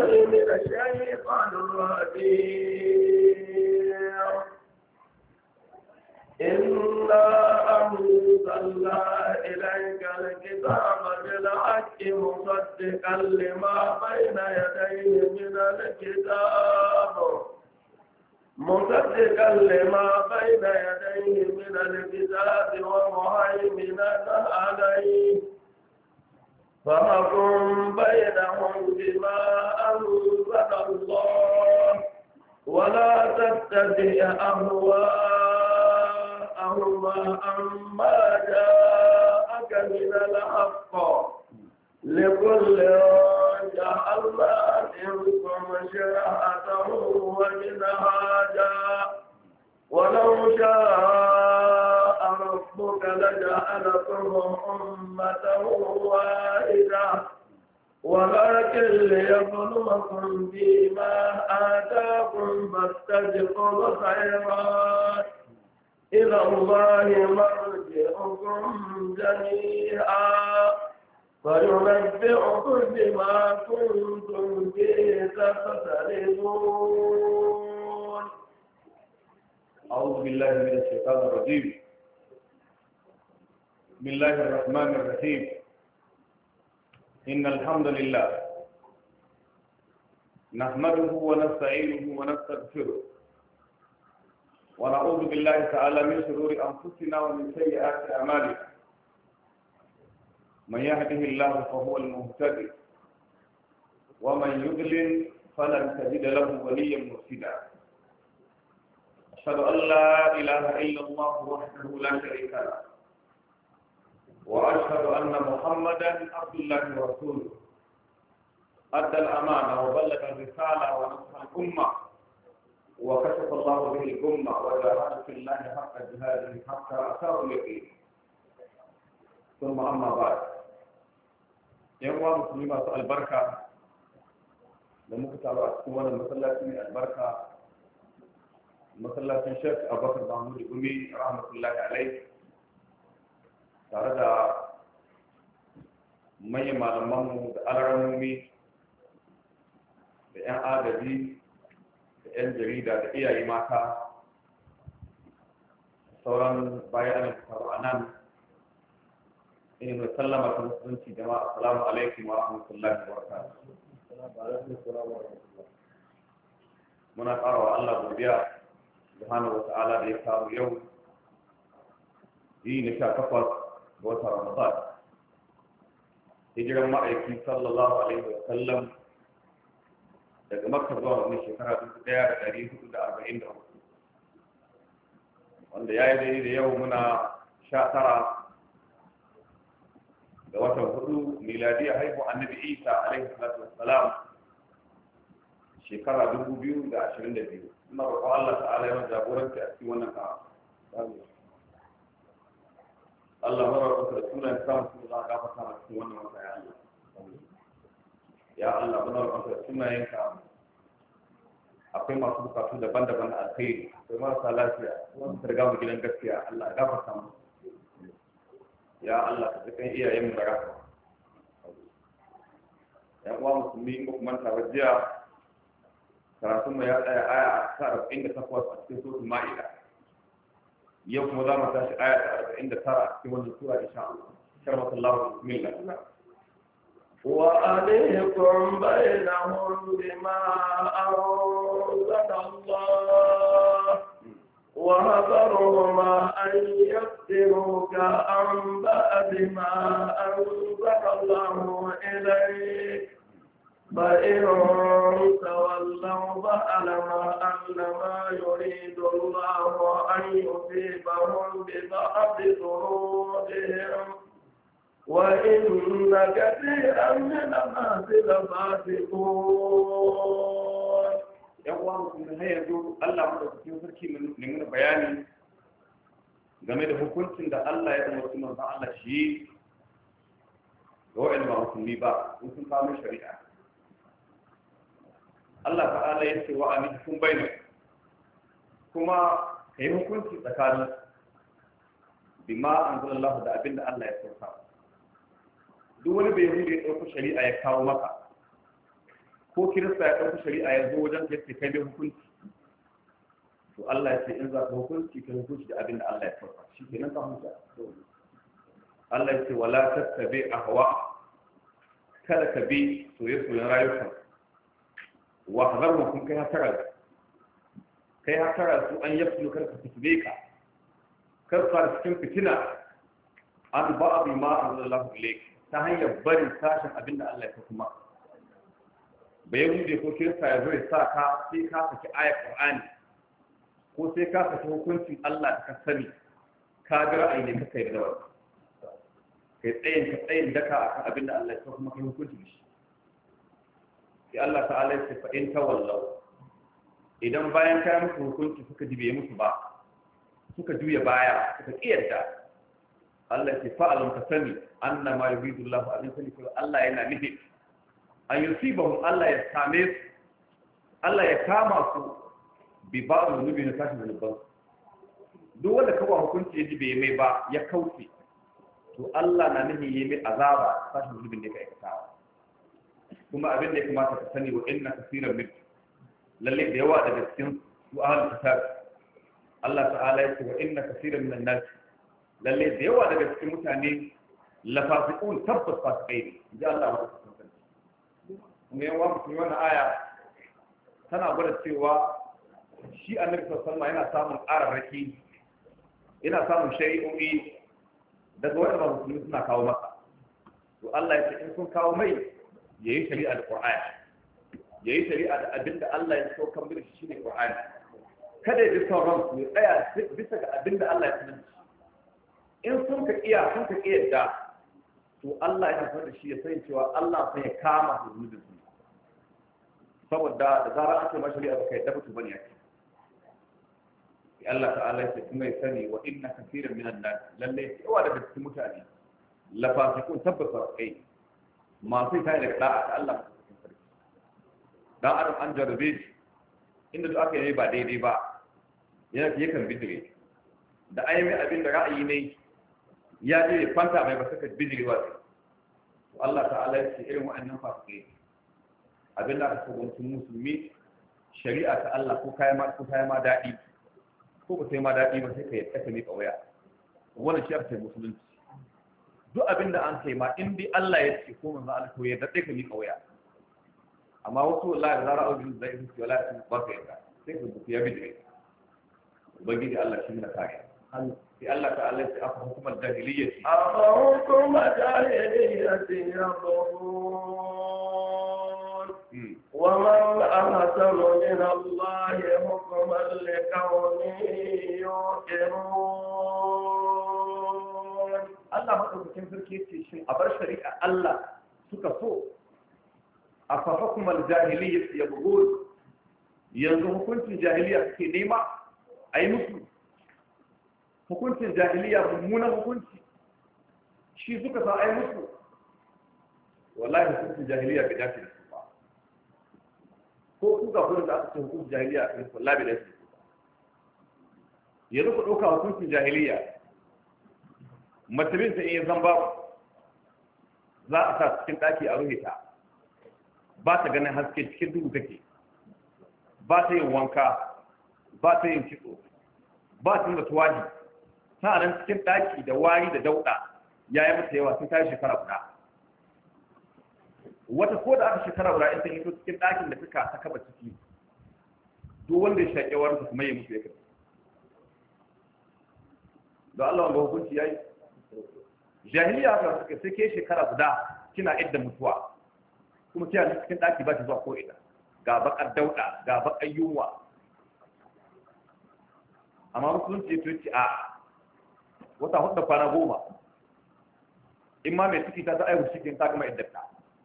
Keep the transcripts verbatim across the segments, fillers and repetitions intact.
من الشيطان الرجيم إنا أنزلنا إليك الكتاب بالحق مصدقا لما بين يديه من الكتاب مصدقا لما بين يديه من الكتاب ومهيمنا عليه فاحكم بينهم بما أنزل الله ولا تتبع أهواءهم عما جاءك من الحق لكل جعلنا منكم شرعة ومنهاجا ولو شاء ربك لجعلكم أمة واحدة ولكن ليبلوكم فيما آتاكم فاستبقوا الخيرات إلى الله مرجعكم جميعا فينبئكم بما كنتم فيه تختلفون. أعوذ بالله من الشيطان الرجيم. بسم الله الرحمن الرحيم. إن الحمد لله نحمده ونستعينه ونستغفره ونعوذ بالله تعالى من شرور أنفسنا ومن سيئات أعمالنا. من يهده الله فهو المهتدي ومن يضلل فلن تجد له وليا مرشدا. أشهد أن لا إله إلا الله وحده لا شريك له وأشهد أن محمدا عبد الله ورسوله أدى الأمانة وبلغ الرسالة ونصح الأمة وكشف الله به الأمة وجاهد في الله حق جهاده حتى أتاه اليقين. ثم أما بعد yan uwa musulmi masu albarka da muka taru a cikin wannan masallaci mai albarka masallacin Sheikh Abubakar Mahmud Gumi rahmatullahi alaihi tare da manyan malamanmu da alaramomi da 'yan agaji da 'yan jarida da iyaye mata sauran bayan an taru a nan ina mai sallama ta musulunci jama'a assalamu alaikum wa rahmatullahi wa barakatuh. Muna ƙara wa Allah godiya subhanahu wa ta'ala da ya kawo yau yi na sha takwas ga watan Ramadan. Hijiran ma'aiki sallallahu alaihi wa sallam daga Makka zuwa wani shekara dubu ɗaya da ɗari hudu da arba'in da hudu wanda ya yi daidai da yau muna sha tara da watan hudu miladiyya haihu annabi Isa alaihi salatu wassalam shekara dubu biyu da ashirin da biyu. Ina roƙon Allah ta'ala ya jagoranci a cikin wannan kawo. Allah mara roƙonsa da sunan samun su za a gafarta a cikin wannan wata ya Allah. Ya Allah mara roƙonsa da sunayenka akwai masu bukatu daban-daban na alkhairi akwai marasa lafiya wanda riga mu gidan gaskiya Allah ya gafarta mu. Ya Allah ka cikin iyayen mu da rahama. Ya uwa musulmi in ba ku manta ba jiya karatun mu ya tsaya aya ta arba'in da takwas a cikin suratul Ma'ida. Yau kuma za mu tashi aya ta arba'in da tara a cikin wannan sura insha Allah. Karamakallahu bismillah. وأليكم بينهم بما أنزل الله وهذرهما أن يفتنوك عن بعد ما أنزل الله إليك فإن تولوا فاعلم أنما يريد الله أن يصيبهم ببعض ذنوبهم وإن كثيرا من الناس لفاسقون. yan uwa musulmi har yanzu Allah madaukakin sarki ne mana bayani game da hukuncin da Allah ya umarci manzon Allah shi ga wa'anda ba musulmi ba in sun kawo shari'a. Allah ta'ala ya ce wa amikum bainu kuma kai hukunci tsakanin bima anzalallahu da abinda Allah ya sauka. Duk wani bai yahudi ya dauko shari'a ya kawo maka ko ko kirista ya ɗauki shari'a ya zo wajen ka yace kai bai hukunci to Allah ya ce in za ka hukunci ka hukunci da abin da Allah ya farfa shi kenan ka hukunta Allah ya ce wala tattabi ahwa kada ka bi soye-soyen rayukan wa hazarmu kun kai hatara kai hatara su an yafi kar ka fitile ka kar ka cikin fitina an ba abi ma Allah ilayk ta hanyar barin sashin abinda Allah ya kuma bai wuce ko kirsa ya zo ya sa ka sai ka saki ayat Qur'ani ko sai ka saki hukuncin Allah da ka sani ka ga ra'ayi ne ka kai da wannan kai tsayin ka tsayin daka akan abinda Allah ya kuma kai hukunci shi sai Allah ta'ala ya ce fa in tawallau idan bayan kai musu hukunci suka dibe musu ba suka juya baya suka kiyarda Allah ya fa'alam ka sani annama yuridu Allah an yusli ko Allah yana nufi an yusibahum Allah ya same su Allah ya kama su bi ba'd zunubi na kashi zunuban duk wanda kawa hukunci ya dibe mai ba ya kauce to Allah na nufi yayi mai azaba kashi zunubin da kai aikatawa kuma abin da ya kamata ka sani wa inna kaseeran min lalle da yawa daga cikin su ahlul kitab Allah ta'ala ya ce wa inna kaseeran min an-nas lalle da yawa daga cikin mutane la fasiqun tabbas fasikai ne ji Allah wa ta'ala kuma yawa mutum wannan aya tana gwada cewa shi annabi sallallahu alaihi wasallam yana samun ƙararraki yana samun shari'o'i daga wanda musulmi suna kawo masa to Allah ya ce in sun kawo mai yayi shari'a da Qur'ani yayi shari'a da abinda Allah ya so kan bi shi ne Qur'ani kada ya ji sauran su ya tsaya bisa ga abinda Allah ya sanar in sun ka iya sun ka iya da to Allah ya sanar da shi ya san cewa Allah sai ya kama zunubin su saboda da zarar an ce ma shari'a ba kai da mutu bane yake Allah ta'ala ya ce kuma ya sani wa inna kaseeran minan nas lalle yawa daga cikin mutane la fasiqun tabbata kai masu kai daga da'a ta Allah dan adam an jarabe shi inda duk aka yi ba daidai ba yana yakan bidire da ayi mai abin da ra'ayi ne ya je ya kwanta mai ba saka bidirewa to Allah ta'ala ya ce irin wa'annan fasikai abin da aka so mutum musulmi shari'a ta Allah ko kai ma ko kai ma dadi ko ba sai ma dadi ba sai ka yadda ka mika waya wannan shi ake musulunci duk abin da an kai ma in dai Allah ya ce ko manzo Allah to yadda ka mika waya amma wasu wallahi da zara aujin zai yi wallahi ba ka yadda sai ka buku ya bidire ubangiji Allah shi ne kare sai Allah ta'ala ya afa hukumar jahiliyyah afa hukumar jahiliyyah yabghun wa man ahsanu min Allah hukman liqawmin yuqinun Allah madaukakin sarki yace shin a bar shari'a Allah suka so afa hukumar jahiliyyah yabghun yanzu hukuncin jahiliya suke nema a yi musu hukuncin jahiliya mummunan hukunci shi suka sa a yi musu wallahi hukuncin jahiliya bai dace da su ba ko kuka kudin da aka ce hukuncin jahiliya a kan wallahi bai dace da su ba yanzu ku ɗauka hukuncin jahiliya mutumin ta iya zamba za a sa cikin ɗaki a ruhe ta ba ta ganin haske cikin duhu take ba ta yin wanka ba ta yin kitso ba ta da tuwaji ta nan cikin daki da wari da dauda ya yi mata yawa sun ta yi shekara guda wata ko da aka shekara guda in ta hito cikin dakin da suka ta kaba ciki duk wanda ya shaƙe wani kuma ya mutu ya kai da Allah wanda hukunci ya yi jahiliya haka suka sai ke shekara guda kina idda mutuwa kuma kina cikin daki ba ki zuwa ko ina ga bakar dauda ga bakar yunwa amma musulunci ya tuci a wata hudu kwana goma in ma mai ciki ta ta aihu cikin ta gama iddata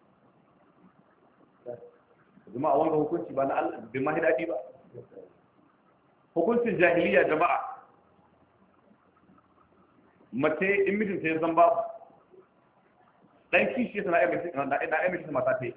zama a wanga hukunci ba na Allah bai ma daɗi ba hukuncin jahiliya jama'a mace in mijinta ya zan babu ɗan kishi na ɗan mijinta mata ta yi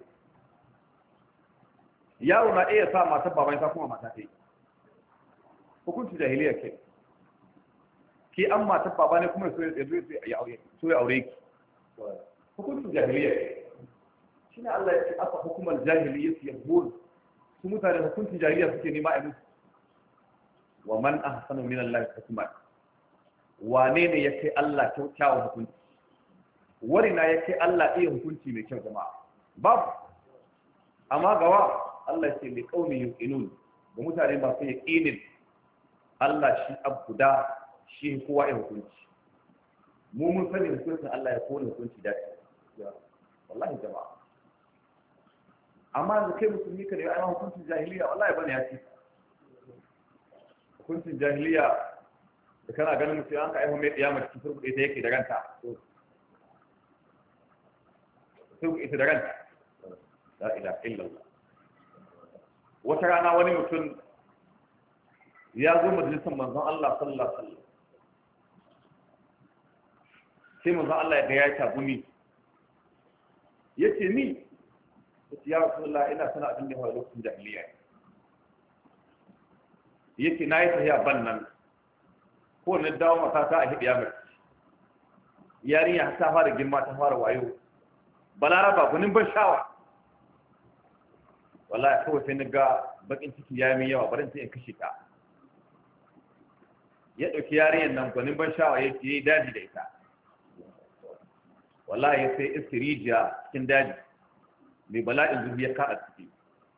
yaro na iya sa matar baban sa kuma mata ta yi hukunci jahiliya ke ki an matar baba ne kuma so ya aure so ya aure ki hukuncin jahiliya ke shine Allah ya ce aka hukumar jahiliyyah yabghun su mutane hukuncin jahiliya suke nema a musu wa man ahsanu min Allah hukman wane ne yake Allah kyakkyawan hukunci wani na yake Allah iya hukunci mai kyau jama'a babu amma gawa Allah ce li qaumi yuqinun ga mutane masu yaqinin Allah shi abuda shi kowa ya hukunci mu mun sani hukuncin Allah ya kowane hukunci da wallahi jama'a amma da kai musulmi ka da ai hukuncin jahiliya wallahi bane ya ce hukuncin jahiliya da kana ganin mutum an ka aihu mai kiyama cikin turku ita yake da ranta turku ita da ranta la ilaha illallah wata rana wani mutum ya zo majalisar manzon Allah sallallahu alaihi wasallam sai manzon Allah ya ga ya tabuni yace ni ya Rasulullah ina sana abin da ya faru lokacin jahiliya yake na yi tafiya ban nan ko na dawo mata ta a hidiya mai yarinya ta fara girma ta fara wayo balaraba gunin ban shawa wallahi kawai sai na ga bakin ciki ya yi yawa barin sai in kashe ta ya ɗauki yarinyar nan gunin ban shawa ya yi daji da ita wallahi ya sai istirijiya cikin daji mai bala'in zubi ya kaɗa ciki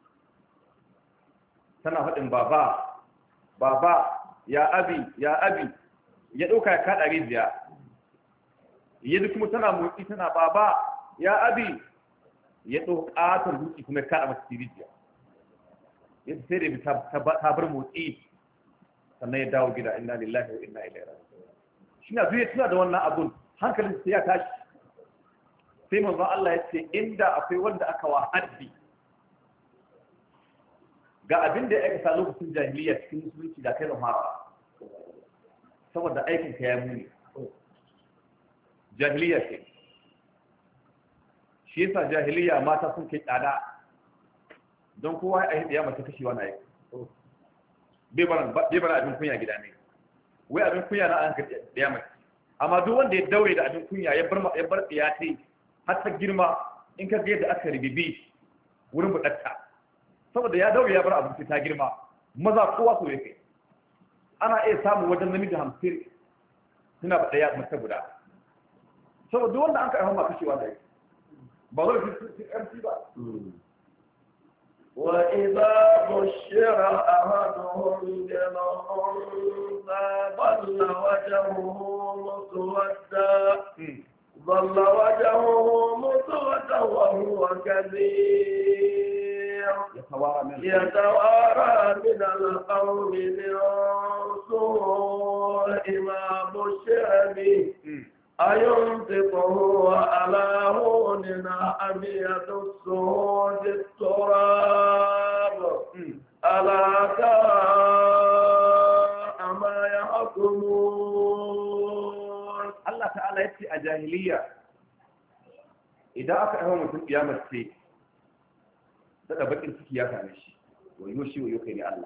tana faɗin baba baba ya abi ya abi ya ɗauka ya kaɗa rijiya yadda kuma tana motsi tana baba ya abi ya ɗauka ƙaton dutse kuma ya kaɗa masa rijiya yadda sai da ta bar motsi sannan ya dawo gida inna lillahi wa inna ilaihi raji'un shi na zuwa tuna da wannan abun hankalin sai ya tashi sai manzon Allah ya ce inda akwai wanda aka wa haddi ga abin da ya aikata lokacin jahiliya cikin musulunci da kai da fara saboda aikin ka ya muni jahiliya ce shi yasa jahiliya mata sun kai tsada don kowa ya yi mace kashewa na yi bai bara abin kunya gida ne wai abin kunya na an ka ɗaya mace amma duk wanda ya daure da abin kunya ya bar ya ta har ta girma in ka ga yadda aka ribibi wurin buɗatta saboda ya daure ya bar abinci ta girma maza kowa so yake ana iya samun wajen namiji hamsin suna ba ɗaya mace guda saboda duk wanda an ka aiwa ma kashewa da yake ba zai fi ƙarfi ba وإذا بشر أحدهم بالأنثى ظل وجهه مسودا ظل وجهه مسودا وهو كبير يتوارى من القوم من سوء ما بشر به أيمسكه على هون أبيض السهود التراب ألا ساء ما يحكمون الله تعالى يبكي الجاهلية إذا أكره مثل قيامة السيء تتبقى السكيات عن الشيء ويوشي ويوكيني الله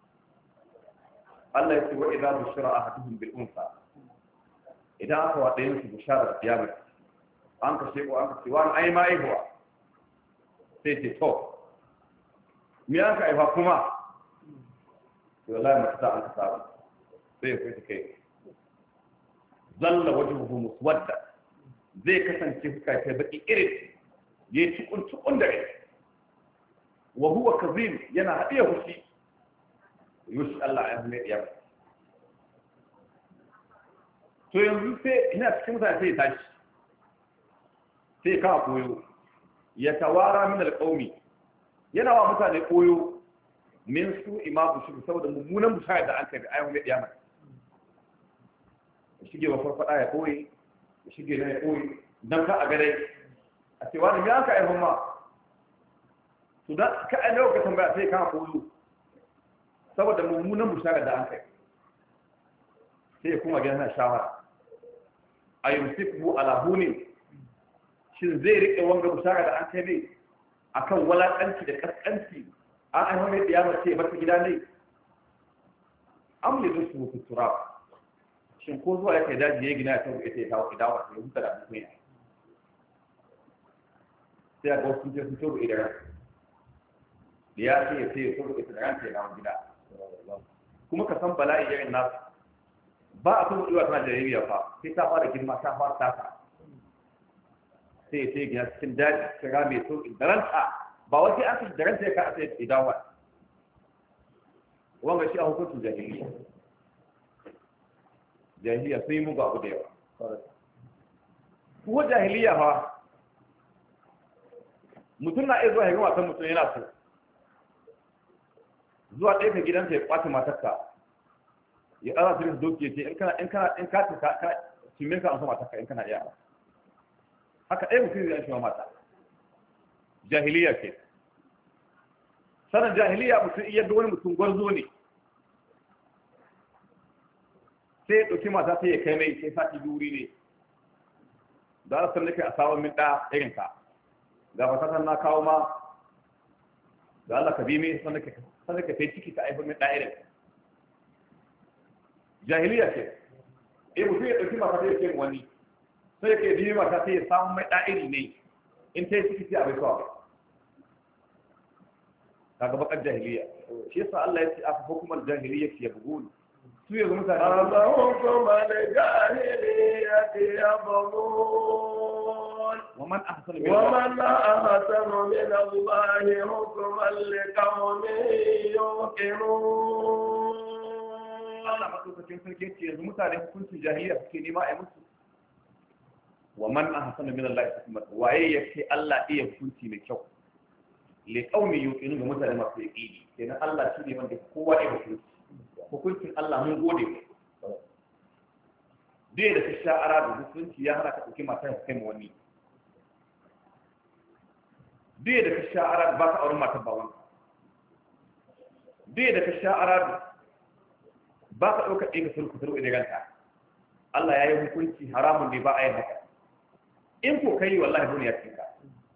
الله يبكي وإذا بشر أحدهم بالأنثى idan aka waɗa yin su bisharar kiyama an ka sheko an ka ce wani ai ma aihuwa sai ce to me an ka aihuwa kuma to wallahi mace ta an ka saba sai ya kai kai zalla wajhuhu muswadda zai kasance fuska ta baki irin yayi tukun tukun da rai wa huwa kazim yana hadiya hushi yushi Allah ya mai yaba to yanzu sai ina cikin mutane sai ya tashi sai kawo koyo ya tawara min alƙaumi yana wa mutane koyo min su imamu shi saboda mummunan bushaya da an kai da ayyukan mai diyama ya shige wa farfada ya koyi ya shige na ya koyi don ka a gare a ce wani ya ka ayyukan ma to da ka ayyukan ka tambaya sai kawo koyo saboda mummunan bushaya da an kai sai ya kuma gina shawara a yumsiku ala hunin shin zai rike wanga bushara da an kai ne akan walakanci da kaskanci an ai mai diyama ce bar ta gida ne amli dusu mu fitura shin ko zuwa yake daji ya gina ta ita ya tawo idawa ya huta da abin ne sai a ga wasu sun sun tobe idan da ya ce ya ce ya tobe ita da ranta ya dawo gida kuma ka san bala'i irin nasu ba a kuma iwa tana jaririya fa sai ta fara girma ta fara tasa sai ya ce gina cikin daji kira mai so da ranta ba wasu an su da ranta ya ka sai ya dawo wanga shi a hukuncin jahiliya jahiliya sun yi mugu abu da yawa kuwa jahiliya fa mutum na iya zuwa ya matan mutum yana so zuwa ɗaya ka gidanta ya ƙwace matarka ya ɗara su rinsu doki ya ce in kana in kana in ka ta ka cimin ka an so matarka in kana iya haka ɗaya mutum zai shi ma mata jahiliya ke sanan jahiliya mutum iya ga wani mutum gwarzo ne sai ya ɗauki mata sai ya kai mai sai sati duri ne da ala sannan kai a sabon min ɗa irin ka ga fasatan na kawo ma da Allah ka bi mai sannan ka kai ciki ka aifar min ɗa irin jahiliya ce eh mutum ya ɗauki mata sai ya kai wani sai ya kai bi mata sai ya samu mai ɗa iri ne in ta yi ciki sai a bai suwa kaga bakar jahiliya shi yasa Allah ya ce aka hukumar jahiliya ya bugu su yanzu mutane هذا حكم الجاهلية يبغون ومن أحسن من ومن أحسن من الله حكما لقوم يوقنون Allah madaukakin sarki ce yanzu mutane hukuncin jahiliya suke nema a musu wa man ahsana min Allah hukman waye yake Allah iya hukunci mai kyau li qaumi yuqinun ga mutane masu yaqini kenan Allah shi ne wanda kowa ya hukunci hukuncin Allah mun gode mu dai da sha'ara da hukunci ya hana ka dauki mata ka kai mu wani dai da sha'ara ba ka auren mata bawan dai da sha'ara ba ka dauka ɗin ka sulku sulku da ganta Allah ya yi hukunci haramun ne ba a yi haka in ko kai wallahi duniya tinka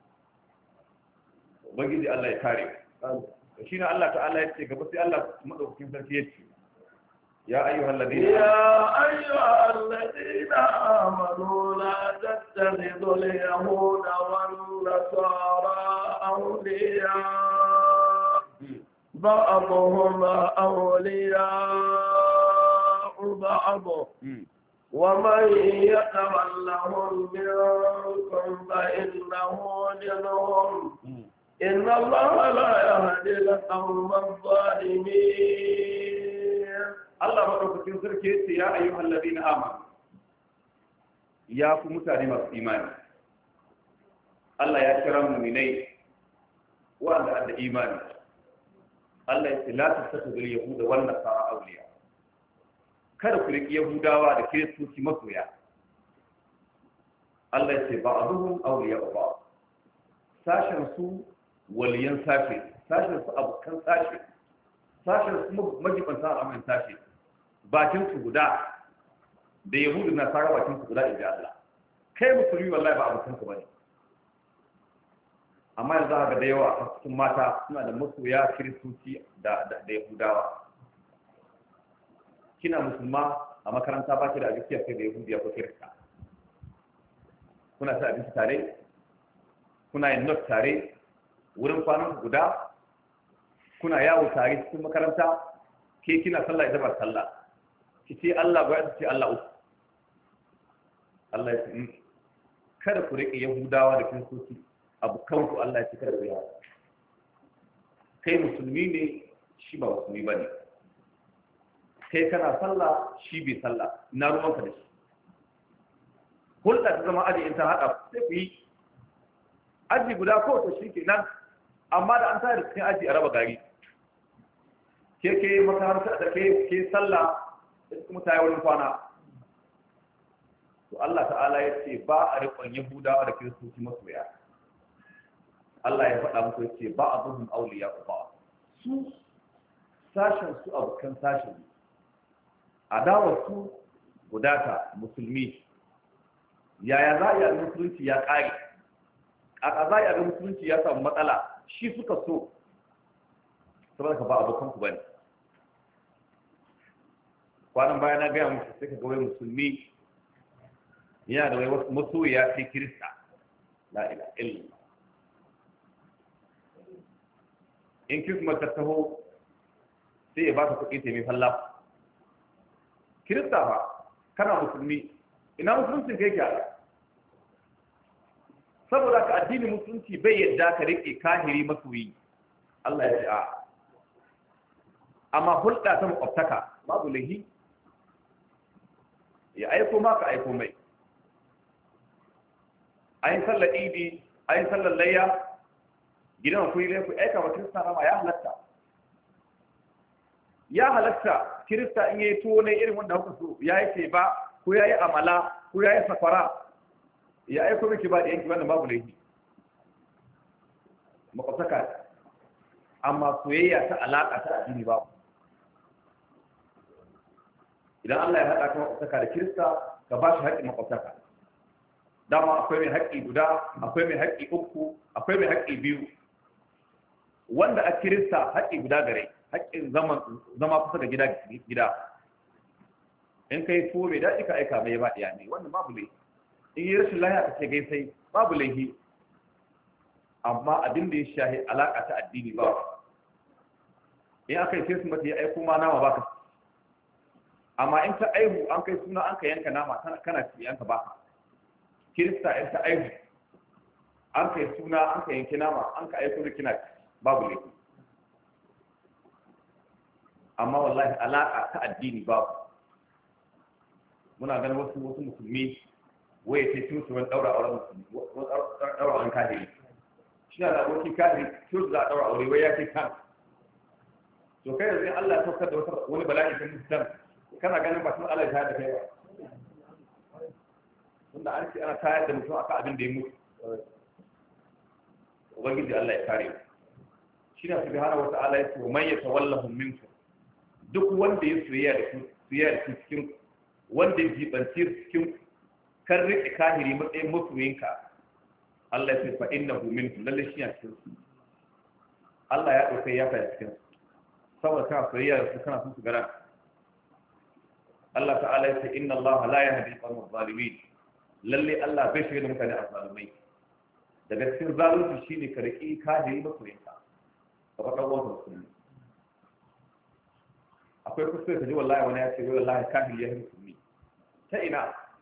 ubangiji Allah ya kare shi ne Allah ta'ala ya ce gaba sai Allah madaukakin sarki ya ce يا أيها الذين يا أيها الذين آمنوا لا تتخذوا اليهود والنصارى أولياء بعضهم أولياء بعض ومن يتولهم منكم فإنه منهم إن الله لا يهدي القوم الظالمين Allah maɗaukakin sarki yace ya ayyuhal ladina amanu ya ku mutane masu imani Allah ya kira mu'minai wanda da imani Allah ya ce la tattakhidul yahuda wan nasara awliya kada ku riki yahudawa da kiristoci masoya Allah ya ce ba'duhum awliya ba sashen su waliyan sashi sashen su abukan sashi sashen su majibanta al'amuran sashi bakin su guda da yahudu na fara bakin su guda inji Allah kai musulmi wallahi ba abokan ku bane amma yanzu haka da yawa a cikin mata suna da masoya kiristoci da da yahudawa kina musulma a makaranta ba ki da abin kai da yahudiya ko kirista kuna sa abinci tare kuna yin not tare wurin kwanan guda kuna yawo tare cikin makaranta ke kina sallah ita ba sallah ki ce Allah ba ya ce Allah uku Allah ya ce kada ku rike yahudawa da kiristoci abukan ku Allah ya ce kada ku yi kai musulmi ne shi ba musulmi bane kai kana sallah shi bai sallah ina ruwanka da shi hulɗa ta zama aji in ta haɗa sai ku yi aji guda ko to shi ke nan amma da an tare cikin aji a raba gari ke ke makaranta da ke ke sallah da kuma ta yi wurin kwana to Allah ta'ala ya ce ba a riƙon yahudawa da kiristoci masoya Allah ya faɗa muku ya ce ba a buhun auliya ba su sashen su abokan sashen adawar su gudata musulmi yaya za a yi musulunci ya ƙare a za a yi musulunci ya samu matsala shi suka so saboda ka ba abokan ku bane kwanan baya na gaya muku sai ka ga wai musulmi yana da wai wasu masoya sai kirista la ilaha illallah in Christmas ta taho sai ya baka kuɗi sai mai falla kirista ba kana musulmi ina musulunci kai kyara saboda ka addini musulunci bai yadda ka rike kahiri masoyi Allah ya ce a amma hulɗa ta makwabtaka babu lahi ya aiko ma ka aiko mai ayin sallar idi ayin sallar layya gidan ku yi ku aika wa kirista rama ya halatta ya halatta kirista in yayi tuwo ne irin wanda kuka so yayi ce ba ko yayi amala ko yayi safara ya aiko miki ba da yanki wannan babu laifi makwabtaka amma soyayya ta alaka ta addini babu idan Allah ya haɗa ka makwabtaka da kirista ka ba shi haƙƙin makwabtaka dama akwai mai haƙƙi guda akwai mai haƙƙi uku akwai mai haƙƙi biyu wanda a kirista haƙƙi guda gare haƙƙin zama kusa da gida gida in kai tuwo mai daɗi ka aika mai ba ɗiya ne wannan babu laifi in yi rashin lahiya ka ce gaisai babu laifi amma abin da ya shahi alaƙa ta addini ba in aka yi sai su mata ya aiko ma nama baka amma in ta aihu an kai suna an ka yanka nama kana ci yanka baka kirista in ta aihu an kai suna an ka yanki nama an ka aiko da kina babu laifi amma wallahi alaƙa ta addini babu muna ganin wasu wasu musulmi waye ce tun su wani ɗaura auren musulmi ɗaura auren kahiri shi na da abokin kahiri tun za a ɗaura aure wai ya ce kan to kai da zai Allah ya saukar da wani bala'i kan musulman kana ganin ba sun Allah ya tayar da kai ba tunda an ce ana tayar da mutum akan abin da ya mutu ubangiji Allah ya kare shi na subhanahu wa ta'ala ya ce man yatawallahum minkum duk wanda ya soyayya da su soyayya da su cikin wanda ya jibanci cikin kan rike kahiri matsayin masoyinka Allah ya ce fa innahu minkum lalle shi ya cikin su Allah ya dauke ya fa cikin su saboda kana soyayya da su kana son su gara Allah ta'ala ya ce inna Allah la yahdi al-qawma adh-dhalimin lalle Allah bai shiga da mutane azzalumai daga cikin zalunci shine ka rike kahiri masoyinka ka faɗa wannan sunni akwai kuskure ta ji wallahi wani ya ce wallahi kahiri ya musulmi ta ina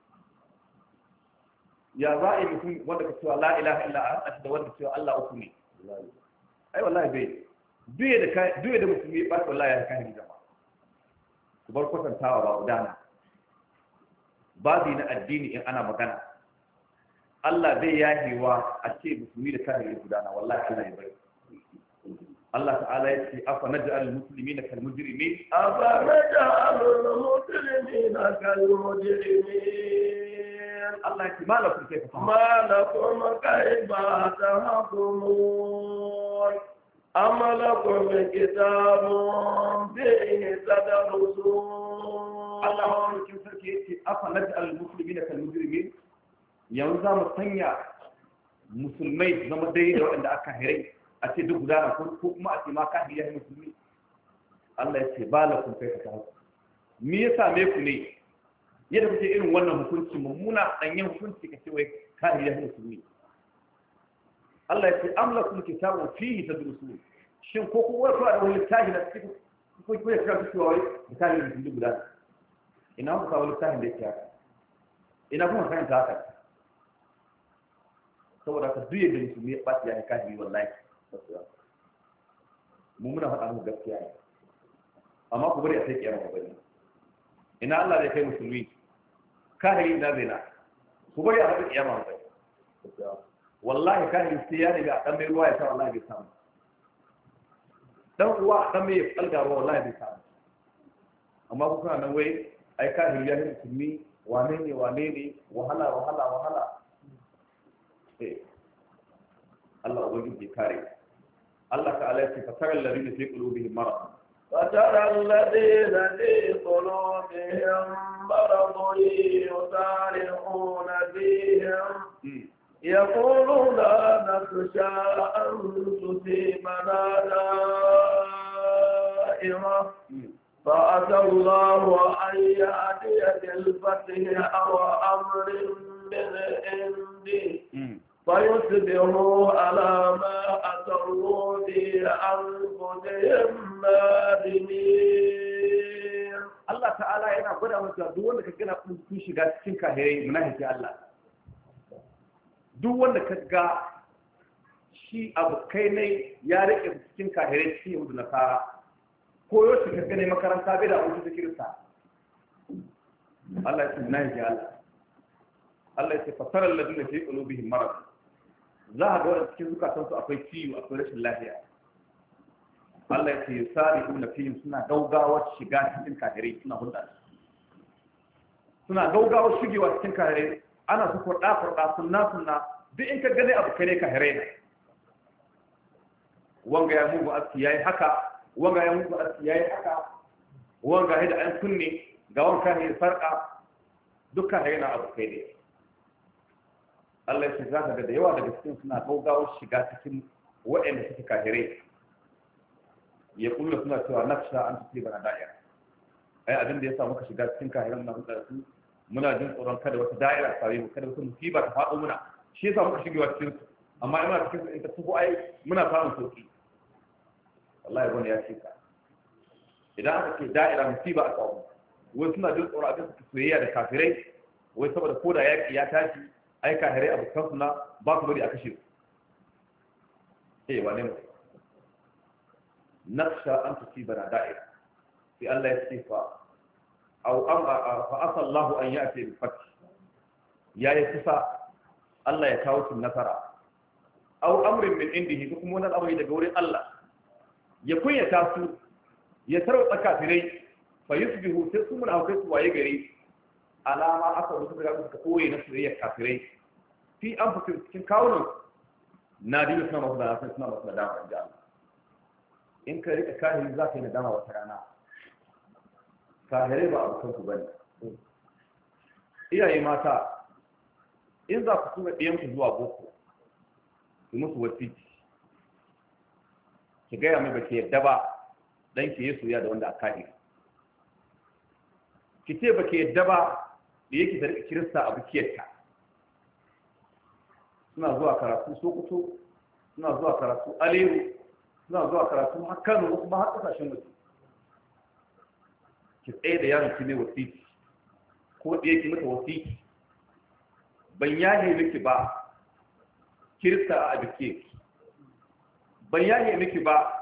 ya za a yi mutum wanda ka cewa la ilaha illa a da wanda cewa Allah uku ne ai wallahi bai duye da duye da musulmi ba wallahi ya kahiri jama'a ku bar kwatantawa ba gudana babu na addini in ana magana Allah zai yahewa a ce musulmi da kahiri gudana wallahi Allah ya bai Allah ta'ala ya ce afa naj'al muslimina kal mujrimin afa naj'al muslimina kal mujrimin Allah ya ce malakum kayfa malakum kayfa tahkumun am lakum kitabun fihi tadrusun Allah ya sarki ya ce afa naj'al muslimina kal mujrimin yanzu za mu sanya musulmai zama dai da waɗanda aka hirai a ce duk gudana ko kuma a ce ma ka iya musulmi Allah ya ce ba la kun kai ka tawo me ya same ku ne yadda kuke irin wannan hukunci mummuna danyen hukunci kace wai ka iya musulmi Allah ya ce am lakum kitabun fihi tadrusun shin ko ku wato da wani tahi da cikin ko ku ya karanta cewa wai ka iya musulmi gudana ina ku kawo littafin da yake haka ina kuma karanta haka saboda ka duye da musulmi ya ɓaci ya yi kafiri wallahi mu muna faɗa muku gaskiya ne amma ku bari a sai kiyama bari ina Allah zai kai musulmi kafiri ina zai na ku bari a faɗi kiyama bari wallahi kafiri sai ya riga dan mai ruwa ya sa wallahi bai samu dan uwa dan mai falga ruwa wallahi bai samu amma ku kana nan wai ai kafiri ya yi musulmi wane ne wane ne wahala wahala wahala eh Allah ubangiji kare Allah ta'ala ya ce fataral ladina fi qulubihim marad فترى الذين في قلوبهم مرض يسارعون فيهم يقولون نخشى أن تصيبنا دائرة فأتى الله أن يأتي بالفتح أو أمر من عنده فيصبحوا على ما أسروا في أنفسهم نادمين. الله تعالى yana gwada maka duk wanda ka gana kun shiga cikin kahirai munafiki Allah. Duk wanda ka ga shi abu kai ne ya rike cikin kahirai cikin Yahudu Nasara ko yau ka gane makaranta bai da abu da Kirista. Allah ya ce munafiki Allah. Allah ya ce fasaral ladina fi qulubihim marad. Za a ga wanda cikin zukatansu akwai ciwo akwai rashin lafiya. Allah ya ce yusari'una fihim suna gaugawar shiga cikin kahirai suna hulɗa. Suna gaugawar shigewa cikin kahirai ana su kurɗa kurɗa sunna sunna duk in ka gane abu kai ne kahirai ne. Wanga ya mugu aski yayi haka, wanga ya mugu aski yayi haka, wanga ya da an kunne ga wanka ne sarƙa dukkan yana abu kai ne. Allah ya ce za ka ga da yawa daga cikin suna gaugawar shiga cikin waɗanda suke kahirai. Ya kula suna cewa nafsha an tafi bana da'ira. Ai abin da ya sa muka shiga cikin kahiran na hudar su muna jin tsoron kada wata da'ira ta same mu kada wata musiba ta faɗo muna. Shi yasa muka shigewa cikin su. Amma ina cikin su in ta tuko ai muna samun sauki. Wallahi bane ya shika. Idan aka ce da'ira musiba a kawo. Wai suna jin tsoron abin su soyayya da kafirai. Wai saboda koda yaki ya tashi ai kahirai abokan suna ba su bari a kashe su. Eh wane mu? Nafsha an tusibana da'ira. Sai Allah ya ce fa au am fa asa Allah an ya'ti bil fath. Yayi kusa Allah ya kawo cin nasara. Au amrin min indihi kuma wannan amri daga wurin Allah. Ya kunyata su ya tarwata kafirai fa yusbihu sai su mun aukai su waye gari alama aka rubuta daga suka koyi na soyayya kafirai fi an fitin cikin kawunan na dinu suna masu da suna masu da dama inda Allah in ka rika kahiri za ka yi nadama wata rana kahirai ba abokan ku bane iyaye mata in za ku tura ɗiyanku zuwa boko ki musu wasiti ki gaya mai ba ki yadda ba dan ki yi soyayya da wanda aka kahiri ki ce ba ki yadda ba da yake da kirista a bukiyarta suna zuwa karatu sokoto suna zuwa karatu aleru suna zuwa karatu har kano kuma har kasashen waje ki tsaye da yaron ki ne wasiti ko da yake mata wasiti ban yahe miki ba kirista a bukiyarki ban yahe miki ba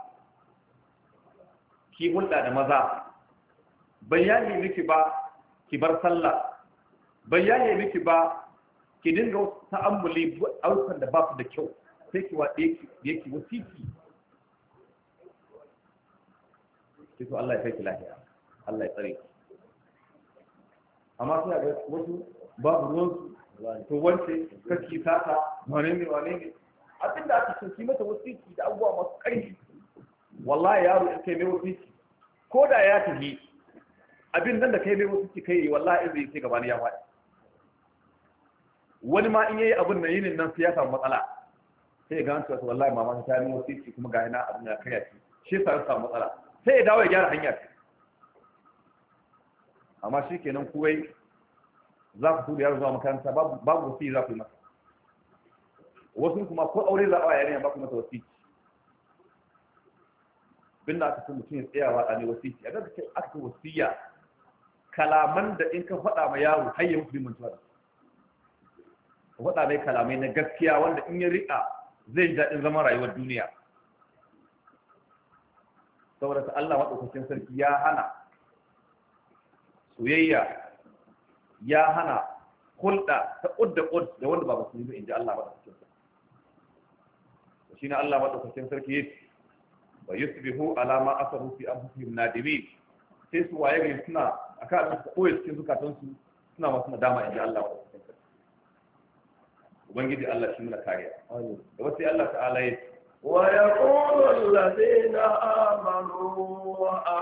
ki hulɗa da maza ban yahe miki ba ki bar sallah ban yaye miki ba ki dinga ta'ammuli aukan da ba su da kyau sai ki waɗe ki yake wasiki ki so Allah ya kai ki lafiya Allah ya tsare ki amma sai ga wasu babu ruwan to wance kake tata wane ne wane ne abin da aka ce ki mata wasiki da abubuwa masu ƙarfi wallahi yaro in kai mai wasiki ko da ya tafi abin nan da kai mai wasiki kai wallahi zai sai gaba ne ya faɗi wani ma in yayi abin nan yinin nan sai ya samu matsala sai ya ga cewa to wallahi mama ta yi wasiki kuma ga ina abin da kai ya ci shi yasa ya samu matsala sai ya dawo ya gyara hanya ce amma shikenan kuwai za ku tura yaro zuwa makaranta babu babu wasiki za ku yi masa wasu kuma ko aure za a wa yarinya ba ku masa wasiki bin da aka ce mutum ya tsayawa a ne wasiki a ga aka ce wasiya kalaman da in ka faɗa ma yaro har ya mutu mantuwa da ka faɗa mai kalamai na gaskiya wanda in ya riƙa zai ji daɗin zama rayuwar duniya saboda ta Allah maɗaukakin sarki ya hana soyayya ya hana hulɗa ta ƙud da ƙud da wanda ba musulmi ba in ji Allah maɗaukakin sarki shi ne Allah maɗaukakin sarki ya ce wa yusbihu ala ma asaru fi anfusihim nadimin sai su waye gari suna akan abin su koyi cikin zukatansu suna masu nadama in ji Allah maɗaukakin sarki ubangiji Allah shi muna kariya da wasu Allah ta'ala ya ce ويقول الذين آمنوا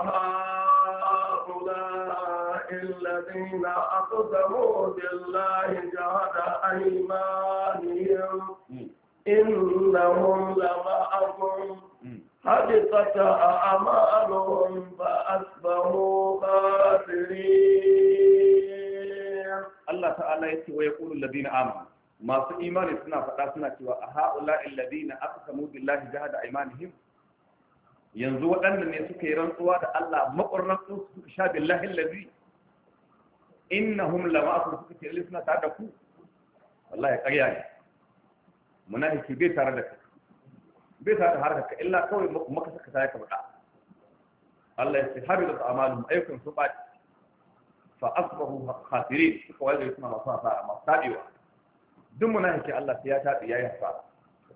أهؤلاء الذين أقسموا بالله جهد أيمانهم إنهم لمعكم حبطت أعمالهم فأصبحوا خاسرين الله تعالى يقول ويقول الذين آمنوا masu imani suna faɗa suna cewa a ha'ula alladhina aqsamu billahi jahada aymanihim, yanzu waɗanda ne suka yi rantsuwa da Allah maƙurran su suka sha billahi allazi innahum lama'akum, suka ce suna tare da ku. Wallahi ƙarya ne, munafiki bai tare da kai, bai tare da harkarka illa kawai maka saka ta ka faɗa. Allah ya ce habidat a'maluhum, ayyukan su ba fa asbahu khasirin, suka waje suna masu hasara masu tabewa. Duk munafiki Allah sai ya tabi yayi hasara.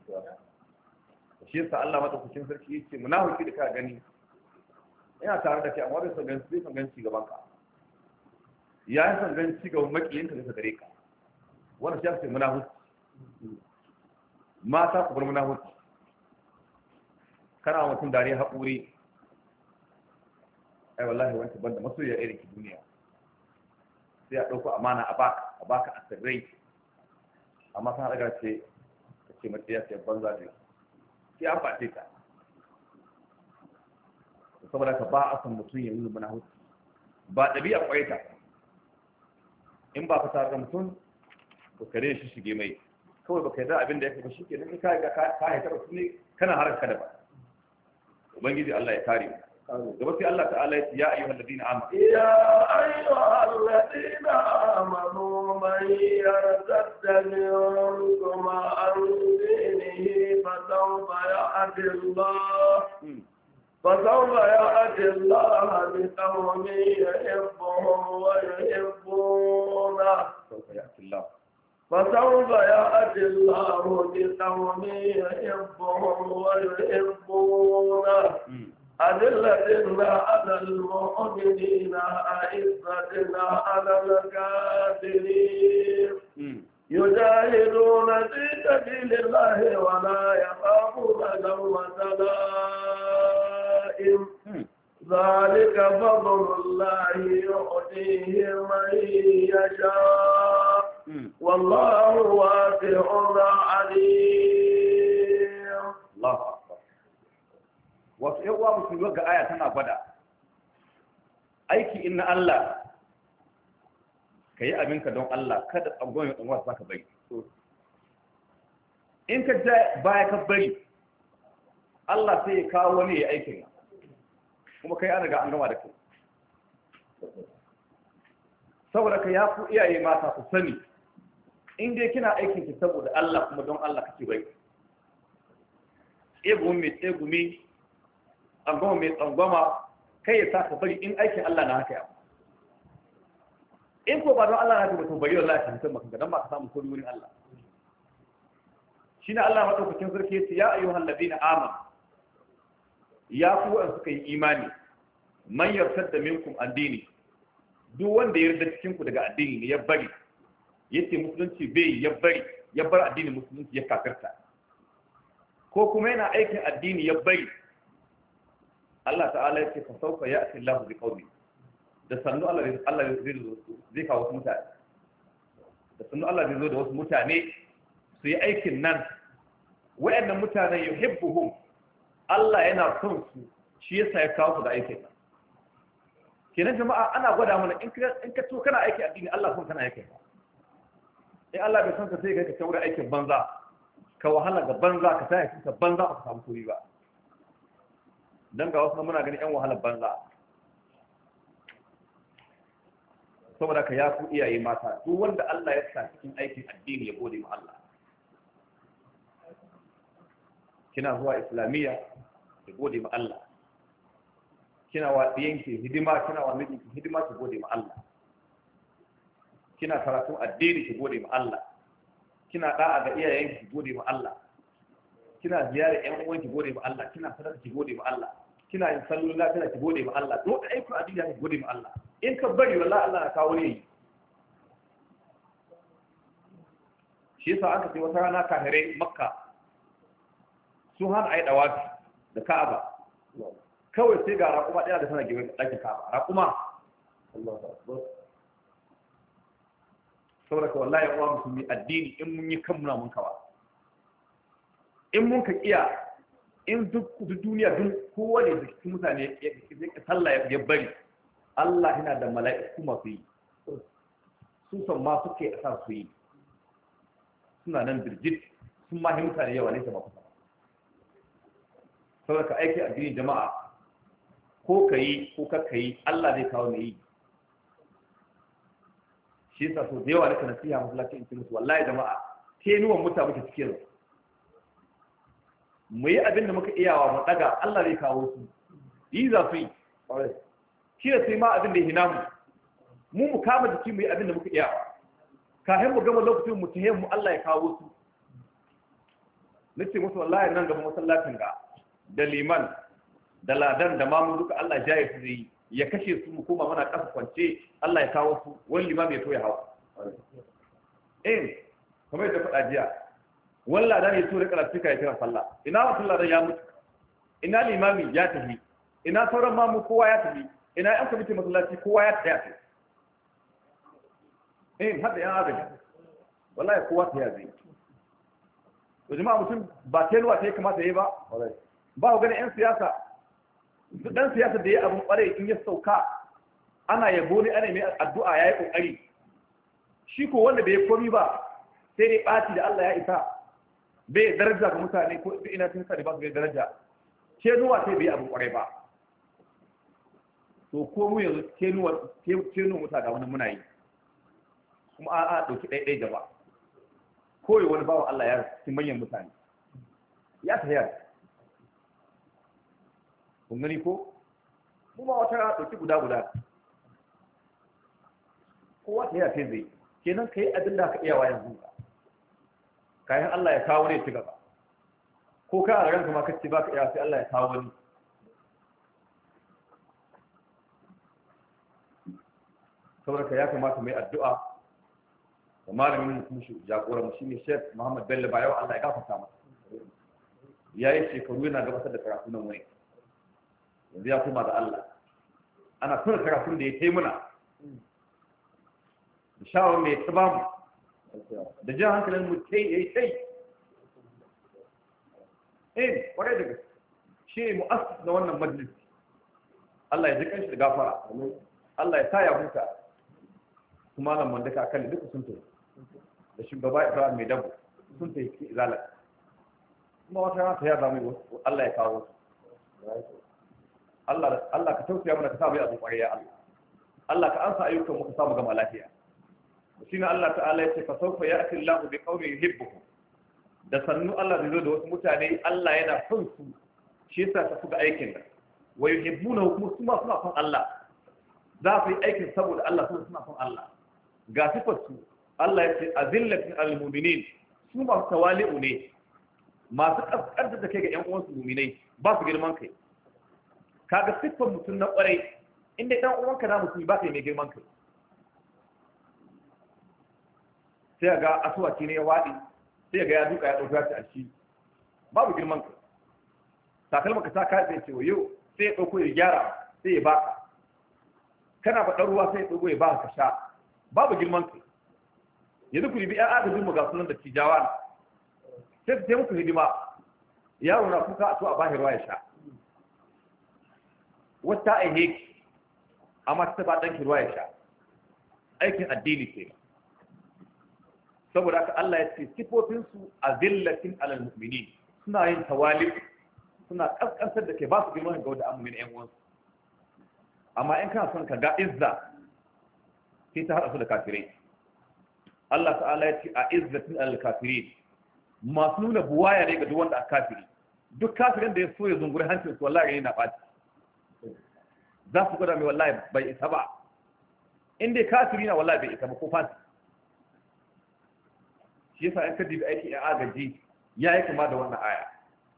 Shi yasa Allah madaukakin sarki yake munafiki da ka gani ina tare da kai amma bai san ganci bai ganci gaban ka, ya san ganci gaban makiyinka da gare ka. Wannan shi ake munafiki. Mata ku bar munafiki, kana mutum dare haƙuri, ai wallahi wanda banda masoyiya irin ki duniya, sai a ɗauko amana a baka a baka asirrai, amma kan daga ce ce matsiya ce banza ne, sai an bace ta. Saboda ka ba a san mutum ya yi munafiki, ba ɗabi'a kwaita. In ba ka tare da mutum ba kare shi shige mai, kawai baka yarda abin da yake ba shike nan ka ga ka haita ba ne kana haraka da ba. Ubangiji Allah ya kare mu. Gaba sai Allah ta'ala ya ce ya ayyuhal ladina amanu ya ayyuhal ladina amanu man yartadda minkum an dinihi fa sawfa ya'ti Allah فسوف يأتي الله بقوم يحبهم ويحبونه سوف يأتي الله فسوف يأتي الله بقوم يحبهم ويحبونه أذلة على المؤمنين أعزة على الكافرين يجاهدون في سبيل الله ولا يخافون لومة لائم ذلك فضل الله يؤتيه من يشاء والله واسع عليم. الله أكبر. wasu ‘yan uwa musulmi ga aya tana gwada aiki inna Allah ka yi abinka don Allah kada tsangon ɗan wasu ka bari. In ka ja baya ka bari Allah sai ya kawo wani ya aikin kuma kai an riga an gama da kai. Saboda ka ya ku iyaye mata ku sani in dai kina aikin ki saboda Allah kuma don Allah kake bai. Tsegumi mai tsegumi tsangwama mai tsangwama kai ya sa ka bari in aikin Allah na haka yawa. In ko ba don Allah na haka mutum bari wallahi ka mutum maka dan ba ka samu kodi wurin Allah. Shine Allah madaukakin sarki yace ya ayyuhal ladina amanu ya ku wanda suka yi imani man yartadda minkum addini, duk wanda ya yarda cikin ku daga addini ne ya bari yace musulunci bai ya bari ya bar addinin musulunci ya kafirta, ko kuma yana aikin addini ya bari, Allah ta'ala ya ce fa sauka ya'ti Allahu bi qawmi, da sannu Allah Allah zai kawo wasu mutane, da sannu Allah zai zo da wasu mutane su yi aikin nan, wayannan mutanen yuhibbuhum Allah yana son su shi yasa ya kawo su da aikin nan. Kenan jama'a ana gwada mana in ka in ka to kana aiki addini Allah son kana aikin. In Allah bai san ka sai kai ka taura aikin banza, ka wahala ga banza ka tayi ka banza ba ka samu kuri ba. Dan ga wasu muna ganin ƴan wahalar banza. Saboda ka ya ku iyaye mata, duk wanda Allah ya sa cikin aikin addini ya gode ma Allah. Kina zuwa islamiyya ya gode ma Allah. Kina wa yanki hidima, kina wa miji hidima ki gode ma Allah. Kina karatu addini ki gode ma Allah. Kina da'a ga iyayenki ki gode ma Allah. Kina ziyara ƴan uwan ki gode ma Allah. Kina sadaka ki gode ma Allah. Kina yin sallolin kina ki gode ma Allah. Duk aikin addini ki gode ma Allah. In ka bari wallahi Allah na kawo ne. Shi yasa aka ce wata rana kafirai Makka sun hana ayi dawafi da Ka'aba. Kawai sai ga raƙuma ɗaya da tana gefe ɗakin Ka'aba. Raƙuma Allahu Akbar. Saboda ka wallahi uwa musulmi addini in mun yi kan muna mun kawa. In mun ka kiya in duk duniya duk kowane da cikin mutane ya sallah ya bari Allah yana da mala'iku masu yi. Su san ma suke a sa su yi. suna nan birjit sun ma mutane yawa ne ta ba kusa saboda ka aiki addinin jama'a ko ka yi ko ka yi Allah zai kawo mai yi shi yasa so da yawa nika nasiha masallaci in musu wallahi jama'a tenuwan mutane muke cikin mu yi abin da muka iyawa mu daga Allah zai kawo su yi za su yi shi da sai ma abin da ya hina mu mu mu kama jiki mu yi abin da muka iyawa kafin mu gama lokacin mu tahe mu Allah ya kawo su nace musu wallahi nan gaba masallacin ga da liman da ladan da mamu duka Allah jaye su zai ya kashe su mu koma muna kasa kwance Allah ya kawo su wani limam ya to ya hawa eh kamar yadda faɗa jiya wani ladan ya to da karatu ya kira sallah ina wasu ladan ya mutu ina limami ya tafi ina sauran mamu kowa ya tafi ina yan kwamitin masallaci kowa ya tafi eh hada yan agaji wallahi kowa ta ya zai to jama'a mutum ba tenuwa ta yi kamata ya yi ba ba ku gani yan siyasa duk dan siyasa da ya abun kware in ya sauka ana yabo ne ana mai addu'a yayi kokari shi ko wanda bai komi ba sai dai bati da Allah ya isa bai daraja ga mutane ko ina tun sani ba su bai daraja tenuwa sai bai abun kware ba to ko mu yanzu tenuwa tenuwa mutane da wani muna yi kuma a a dauki dai dai gaba koyi wani bawa Allah ya cikin manyan mutane ya tayar kun gani ko mu ma wata ra dauki guda guda kowa ta ya sai zai kenan kai abin da ka iya wa yanzu kayan Allah ya kawo ne ci gaba ko ka a ranka ma kace baka iya sai Allah ya kawo wani saboda ya kamata mai addu'a da malamin mu shi jagora mu shine Sheikh Muhammad Bello Bayo Allah ya gafarta masa yayi shekaru yana gabatar da karatu nan wani yanzu ya koma da Allah ana tuna karatun da ya kai muna da shawar mai ta bamu da jan hankalin mu kai yayi kai eh kwarai da gaske shi mu'assis na wannan majalis Allah ya ji kanshi da gafara Allah ya sa ya huta kuma nan wanda ka kalli duka sun tafi da shugaba Ibrahim mai dabo sun tafi cikin izala kuma wata rana ta ya zama Allah ya kawo Allah Allah ka tausaya mana ka sa mu abu ƙwariya Allah Allah ka ansa ayyukan mu ka samu gama lafiya shine Allah ta'ala ya ce fa sawfa ya'ti Allahu bi qaumin yuhibbuhum da sannu Allah zai zo da wasu mutane Allah yana son su shi yasa ta fuga aikin da wa yuhibbunahu kuma su ma suna son Allah za su yi aikin saboda Allah sun suna son Allah ga sifar su Allah ya ce azillatin almu'minin su masu tawali'u ne masu kaskanta da kai ga ƴan uwansu mu'minai ba su girman kai kaga siffar mutum na kwarai inda dan uwanka na mutum ba kai mai girman kai sai ga asuwaci ne ya wadi sai ga ya duka ya dauka shi a shi babu girman kai takalma ka saka sai ce wayo sai ya dauko ya gyara sai ya baka kana ba ruwa sai ya dauko ya baka ka sha babu girman kai yanzu ku bi ƴan adadin mu ga sunan da tijawa sai su muku hidima yaro na kuka a to a bashi ruwa ya sha wata aihe amma ta ba ɗanki ruwa ya sha aikin addini ke saboda haka Allah ya ce sifofinsu a zillatin alal mu'minin suna yin tawali suna kaskantar da ke ba su girman ga wanda amumin ƴan uwansu amma in kana son ka ga izza sai ta haɗa su da kafirai Allah ta'ala ya ce a izzatin alal kafirin masu nuna buwaya ne ga duk wanda a kafiri duk kafirin da ya so ya zunguri hancin su wallahi yana ɓaci za su gwada mai wallahi bai isa ba inda kafiri na wallahi bai isa ba ko fasi shi yasa an kaddi da aiki a agaji ya yi kama da wannan aya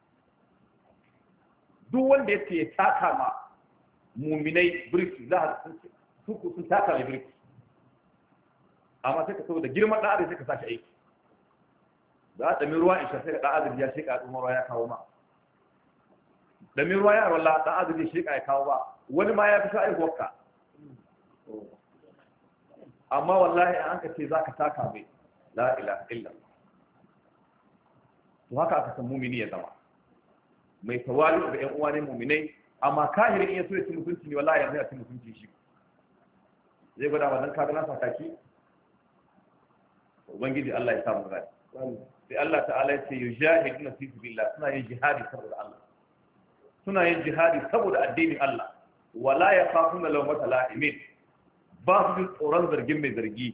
duk wanda ya ce ya taka ma muminai birki za a su sun taka mai birki amma sai ka so da girman ɗan adam sai ka sashi aiki za a ɗami ruwa in sha sai ka ɗan adam ya sheka a ɗumar ruwa ya kawo ma ɗami ruwa ya wallah ɗan adam ya sheka ya kawo ba wani ma ya fi sa aihuwarka amma wallahi an ka ce za ka taka mai la ilaha illa to haka aka san mumini ya zama mai tawali da ƴan uwa ne muminai amma kahirin iya so ya ci mutunci ne wallahi yanzu ya ci mutunci shi zai gwada wannan kaga na sakaki ubangiji Allah ya samu rai sai Allah ta'ala ya ce yujahiduna fi sabilillah suna yin jihadi saboda Allah suna yin jihadi saboda addinin Allah wala yakhafuna lawmata la'imin ba su tsoron zargin mai zargi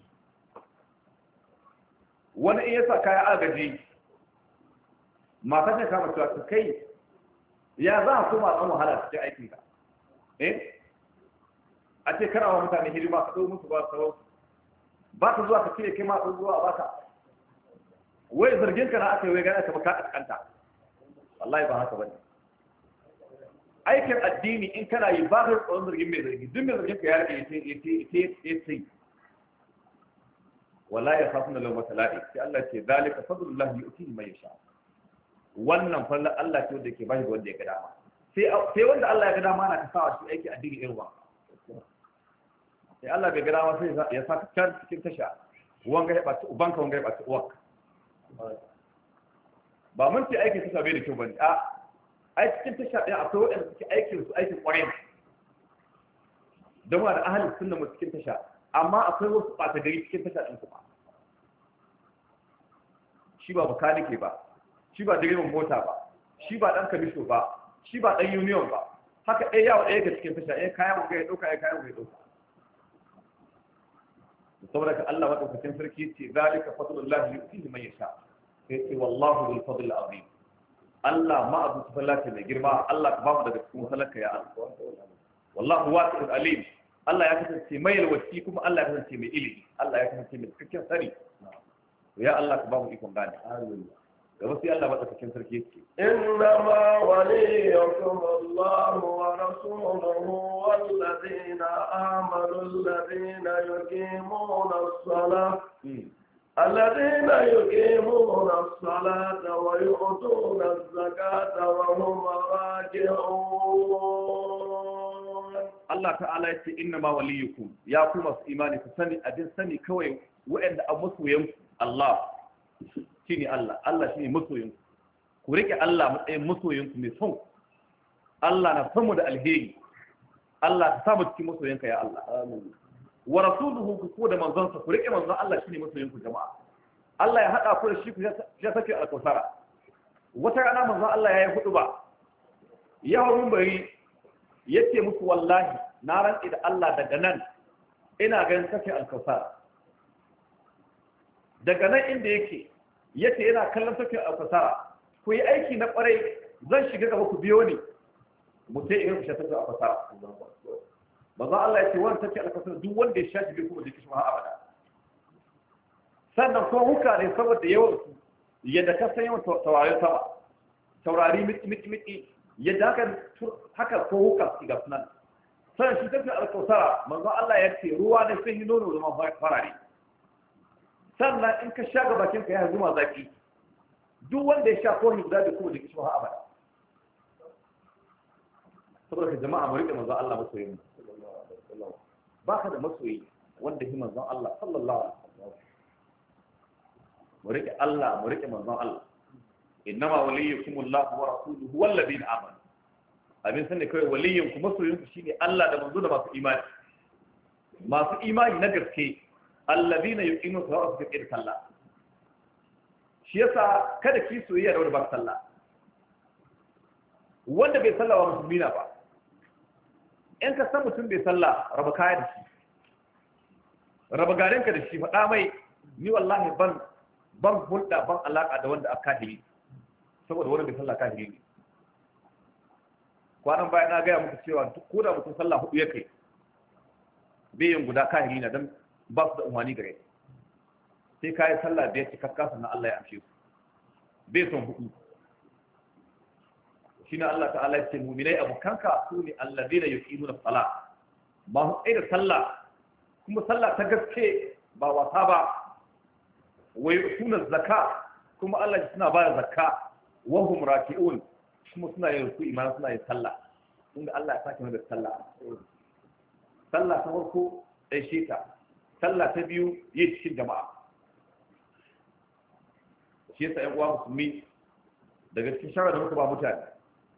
wani in yasa kaya agaji mata ta kama cewa su kai ya za a kuma ɗan wahala cikin aikinka eh a ce karawa mutane hidima ka ɗau musu ba su ba ta zuwa ka cire kai ma ɗan zuwa ba ka wai zargin ka na aka yi wai gane ka baka ƙasƙanta wallahi ba haka bane aikin addini in kana yi ba ka tsoron zargin mai zargi duk mai zargin ka ya rage ya ce ya wala ya khafuna law matala'i sai Allah ce zalika fadlullahi yu'tihi man yasha wannan fallan Allah ce wanda yake bashi wanda ya ga dama sai sai wanda Allah ya ga dama na kasawa shi aiki addini irin wa sai Allah bai ga dama sai ya saka can cikin tasha wanga ya bace ubanka wanga ya bace uwarka ba mun ce aikin tasha bai da kyau bane a ai cikin tasha ɗaya akwai wanda suke aikin su aikin ƙwarai da mu da ahlus sunna mu cikin tasha amma akwai wasu ɓata gari cikin tasha ɗin kuma shi ba bakanike ba shi ba direban mota ba shi ba ɗan kamisho ba shi ba ɗan union ba haka ɗaya yawa ɗaya ga cikin tasha ɗaya kayan wanga ya ɗauka ya kayan wanga ya ɗauka saboda ka Allah maɗaukakin sarki ce zalika fadlullahi yu'tihi man yasha sai ce wallahu bil fadl azim Allah ma abu tafallata mai girma Allah ka ba mu daga cikin salaka ya Allah wallahu wasi'ul alim Allah ya kasance mai yalwaci kuma Allah ya kasance mai ilimi Allah ya kasance mai cikakken sani ya Allah ka ba mu ikon gane amin gaba sai Allah madaukakin sarki yake innama waliyukum Allah wa rasuluhu wal ladina amanu alladhina yuqimuna as-salata الذين يقيمون الصلاة ويؤتون الزكاة وهم راجعون الله تعالى يقول إنما وليكم يا كوما إيماني فسني أدين سني كوي وإن أمسوين الله شيني الله الله شيني مسوين كوريك الله مسوين مسوين الله نفهمه ده الهي الله تثابت كي مسوينك يا الله آمين wa rasuluhu ku da manzonsa ku rike manzon Allah shine masoyin ku jama'a Allah ya hada ku da shi ku ya sake alkausara wata rana manzon Allah yayi hudu ba ya hurun bari yace muku wallahi na rantsi da Allah daga nan ina ganin sake alkausara daga nan inda yake yace yana kallon sake alkausara ku yi aiki na kwarai zan shiga gaba ku biyo ni mu sai irin ku sake alkausara maza Allah ya ce wani take alkasar duk wanda ya shaji bai kuma da kishi ma abada sannan ko huka ne saboda yawan su yadda ka san yawan taurarin sama taurari miki miki miki yadda haka haka ko huka su ga sunan sannan shi take alkasara maza Allah ya ce ruwa ne sai nono zama farare sannan in ka sha ga bakin ka ya zuma zaki duk wanda ya sha ko guda bai kuma da kishi ma abada saboda jama'a mu rike maza Allah masoyin ba ka da masoyi wanda shi manzon Allah sallallahu alaihi wasallam mu rike Allah mu rike manzon Allah innama waliyukum Allah wa rasuluhu wal ladina amanu abin sane kai waliyin ku masoyin ku shine Allah da manzo da masu imani masu imani na gaske alladina yuqinu salata fi qir sallah shi yasa kada ki soyayya da wanda ba sallah wanda bai sallawa musulmi na ba in ka san mutum bai sallah raba kaya da shi raba garinka da shi faɗa mai ni wallahi ban ban hulɗa ban alaƙa da wanda aka kahiri saboda wanda bai sallah kahiri ne kwanan bayan na gaya muku cewa ko da mutum sallah hudu ya kai bai yin guda kahiri na don ba su da umarni gare sai ka yi sallah biyar cikakka sannan Allah ya amshe su bai son hudu shi ne Allah ta'ala ya ce muminai abokanka su ne allazina yuqimuna salat ba su tsaye da sallah kuma sallah ta gaske ba wasa ba wai suna zakka kuma Allah ya suna bada zakka wa hum raki'un kuma suna yin ruku'i ma suna yin sallah inda Allah ya sake mana sallah sallah ta farko dai shi ta sallah ta biyu yi cikin jama'a shi yasa ƴan uwa musulmi daga cikin shawara da muka ba mutane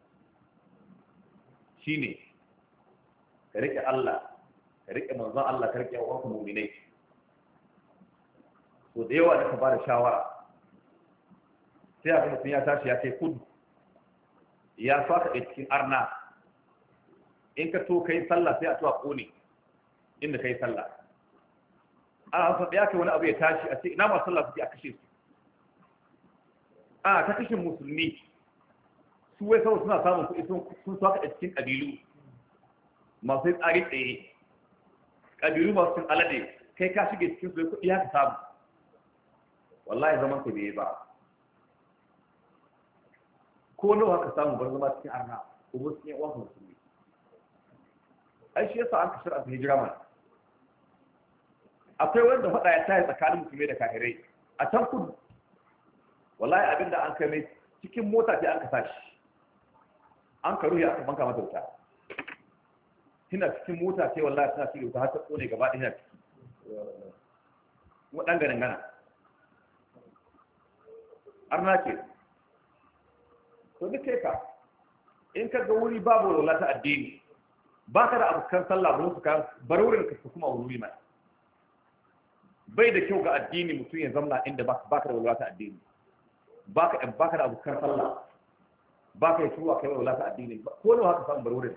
shine ka rike Allah ka rike manzon Allah ka rike uwanka mu'minai to da yawa da ka bada shawara sai a mutum ya tashi ya kai kudu ya faka da cikin arna in ka to kai sallah sai a to a kone inda kai sallah a san ya kai wani abu ya tashi a ce ina ma sallah suke a kashe su a ta kashin musulmi su wai saboda suna samun kuɗi sun saka da cikin ƙabilu masu tsari tsaye ƙabilu masu cin alade kai ka shige cikin su kuɗi haka samu wallahi zaman ka bai ba ko nawa haka samu bar zama cikin arna ko ba cikin yawan musulmi ai shi yasa an kashir a hijira mana akwai wanda faɗa ya tayi tsakanin musulmi da kafirai a can kudu wallahi abinda an kai mai cikin mota ce an ka sashi an ka ruhi aka banka mata wuta tana cikin mota ce wallahi tana cikin wuta har ta kone gaba ɗaya ciki kuma ɗan ganin gana arna ce to duk kai ka in ka ga wuri babu walwala ta addini ba ka da abokan sallah ba su ka bar wurin ka su kuma wuri mai bai da kyau ga addini mutum ya zamna inda ba ka da walwala ta addini ba ka da abokan sallah ba ka yi tuwa kai walwala ta addini ko nawa haka samu bar wurin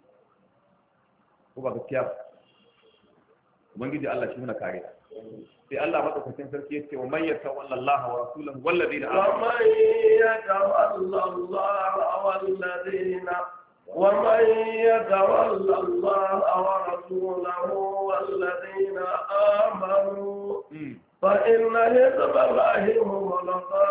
ko ba gaskiya ba ubangiji Allah shi muna kare sai Allah madaukakin sarki yace wa man yatawalla Allah wa rasulahu wal ladina wa man yatawalla Allah wal ladina wa man yatawalla Allah wa rasulahu wal ladina amanu fa inna hizballahi humul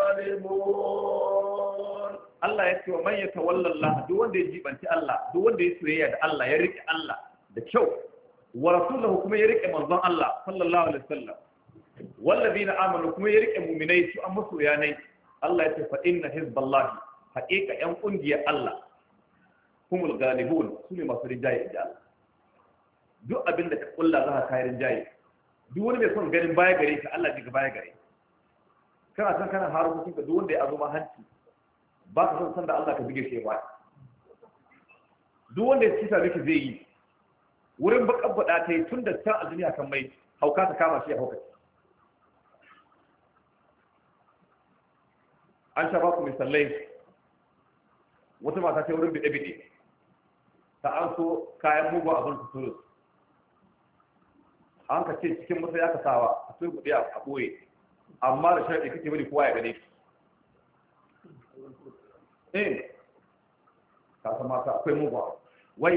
ghalibun. Allah yace wa man yatawalla Allah duk wanda ya jibanci Allah duk wanda ya soyayya da Allah ya rike Allah da kyau wa rasulahu kuma ya rike manzon Allah sallallahu alaihi wasallam wallazina amanu kuma ya rike mu'minai su an musu yanai Allah ya ce fa inna hizballahi haqiqa yan kungiyar Allah humul galibun sune masu rinjaye da Allah duk abin da ka kulla za ka kai rinjaye duk wani mai son ganin baya gare ka Allah ji baya gare kana san kana harukin ka duk wanda ya azuma hanci ba ka son san da Allah ka bige shi ba duk wanda ya cita miki zai yi wurin bakabbada ta yi tun da can a duniya kan mai hauka ta kama shi a hauka an sha baku misalai wata mata ta wurin bide-bide ta an so kayan mugu abin su turu an ka ce cikin musa ya kasawa a sun kudi a ɓoye amma da sharaɗi kake bari kowa ya gane eh ka san mata akwai mugu wai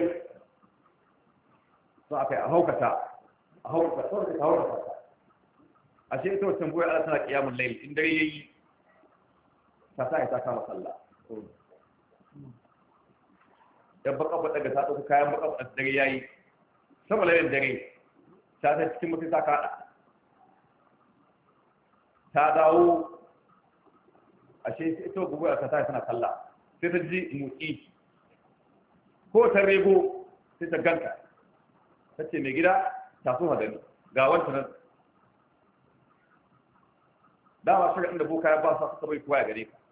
sun aka yi a haukata a haukata sau da ta haukata a shi ita wancan boye ala tana kiyamun laili in dare ya yi ta sa ya ta kama sallah yan baka ba daga ta ɗauka kayan baka ba dare ya yi sama lailin dare ta ta cikin mutum ta kaɗa ta dawo a shi ita gugu a ta sa tana sallah sai ta ji motsi ko ta rego sai ta ganka ta ce mai gida ta so hadani ga wanta nan dama shiga inda boka ya ba sa suka bai kowa ya gare ka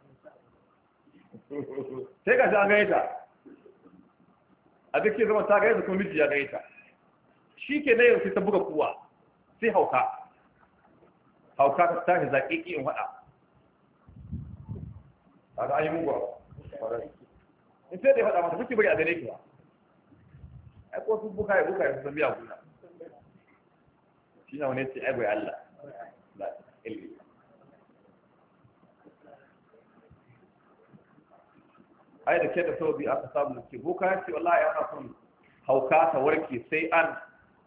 sai ga shi an gare ta a duk ke zama ta gare ta kuma miji ya gare ta shi ke na yau sai ta buga kuwa sai hauka hauka ta tashi zaƙiƙi in waɗa a ga an yi muguwa in sai da ya faɗa mata kuke bari a gare ki ba ai ko su buka ya buka ya san biya guna shi na wani ce ai bai Allah la ilmi ai da ke da sababi aka samu ce buka ya ce wallahi ana son hauka ta warke sai an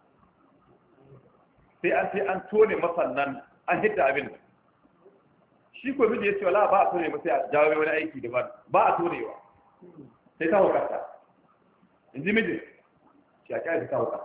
sai an sai an tone masannan an hidda abin shi ko miji ya ce wallahi ba a tone masa ya jawo wani aiki daban ba a tonewa sai ta hukata in ji miji shi a kyara ta hauka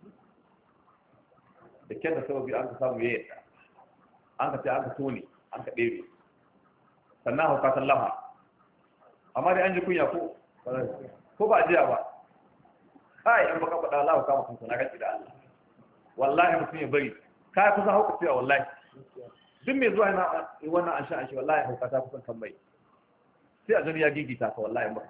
da kyan da sababi an ka samu ya yadda an ka ce an ka tone an ka ɗebe sannan hauka ta laha amma dai an ji kunya ko ko ba a jiya ba kai an baka faɗa Allah ka mutum na gaci da Allah wallahi mutum ya bari kai kusa hauka cewa wallahi duk mai zuwa na wannan an sha an shi wallahi hauka ta kusan kan mai sai a gani ya gigita ka wallahi ba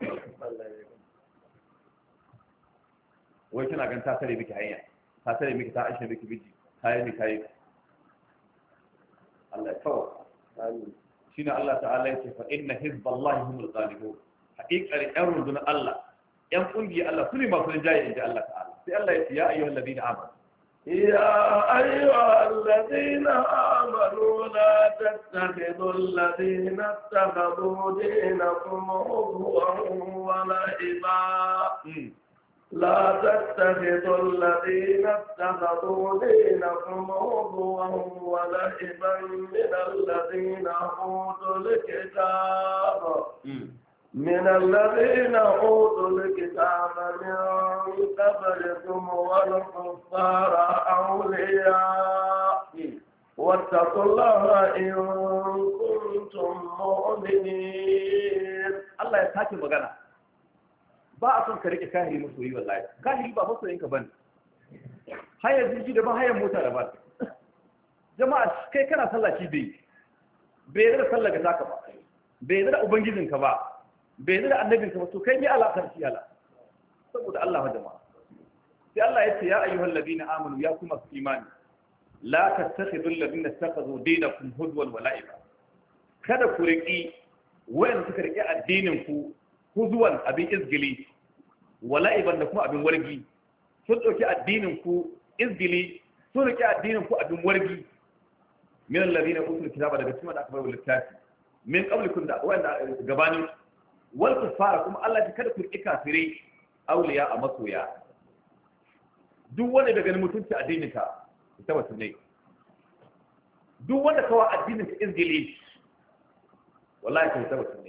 wai kina gan ta tare miki hanya ta tare miki ta aisha miki biji ta yi miki yi Allah ya kawo amin shine Allah ta'ala yake fa inna hizballahi humul ghalibun haqiqar yan rundunar Allah yan kungiya Allah sune masu rinjaye inda Allah ta'ala sai Allah ya ce ya ayyuhal ladina amanu يا أيها الذين آمنوا لا تتخذوا الذين اتخذوا دينكم هزوا ولعبا لا تتخذوا الذين اتخذوا دينكم هزوا ولعبا من الذين أوتوا الكتاب من الذين أوتوا الكتاب من قبلكم والكفار أولياء واتقوا الله إن كنتم مؤمنين. الله يساكي مغانا ba a son ka rike kahiri masoyi wallahi kahiri ba masoyin ka bane haya jirgi da ba haya mota da ba jama'a kai kana sallah shi bai bai da sallah ga taka ba bai da ubangijin ka ba bai da annabin ka ba to kai ne alakar shi ala saboda Allah wa jama'a sai Allah ya ce ya ayyuhal ladina amanu ya kuma imani la tattakhidul ladina ittakhadhu dinakum huzwan wa la'iba kada ku riki wayanda suka riki addinin ku huzuwan abin izgili wala'iban da kuma abin wargi sun ɗauki addinin ku izgili sun riƙe addinin ku abin wargi min alladhina utul kitaba daga cikin da aka bayar littafi min qablikum da wanda gabanin wal kufara kuma Allah ya kada ku riƙe kafirai auliya a masoya duk wanda daga mutunci addinin ka ita wato ne duk wanda kawa addinin ka izgili wallahi ka ita wato ne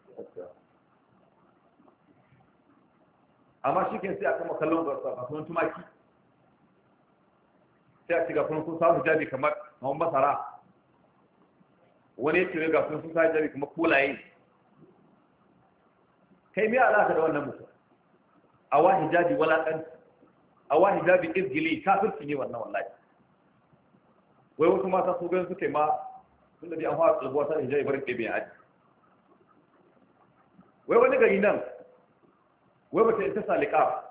amma shi ke sai a kama kallon kasuwan tumaki sai a ci ga sun sa hijabi kamar kamar masara wani ya ce ga sun sa hijabi kamar kulaye kai mai alaka da wannan mutum a wa hijabi walaƙanci a wa hijabi izgili kafirci ne wannan wallahi wai wasu mata su gan suke ma sun da bi an fara tsalbuwa ta hijabi barin ɗebe aji wai wani gari nan wai mace in ta sa liƙaf